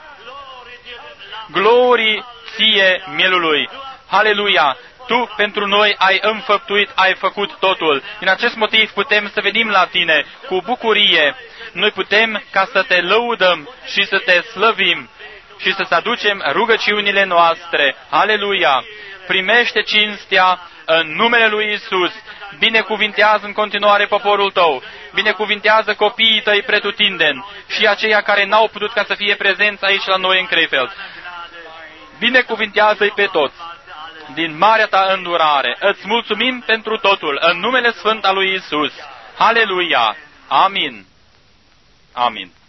Glorii Ție, mielului! Haleluia! Tu pentru noi ai înfăptuit, ai făcut totul. Din acest motiv putem să venim la Tine cu bucurie. Noi putem ca să Te lăudăm și să Te slăvim și să-ți aducem rugăciunile noastre. Aleluia! Primește cinstea în numele lui Isus. Binecuvintează în continuare poporul Tău. Binecuvintează copiii Tăi pretutindeni și aceia care n-au putut ca să fie prezenți aici la noi în Krefeld. Binecuvintează-i pe toți din marea Ta îndurare. Îți mulțumim pentru totul în numele sfânt al lui Isus. Aleluia! Amin! Amin!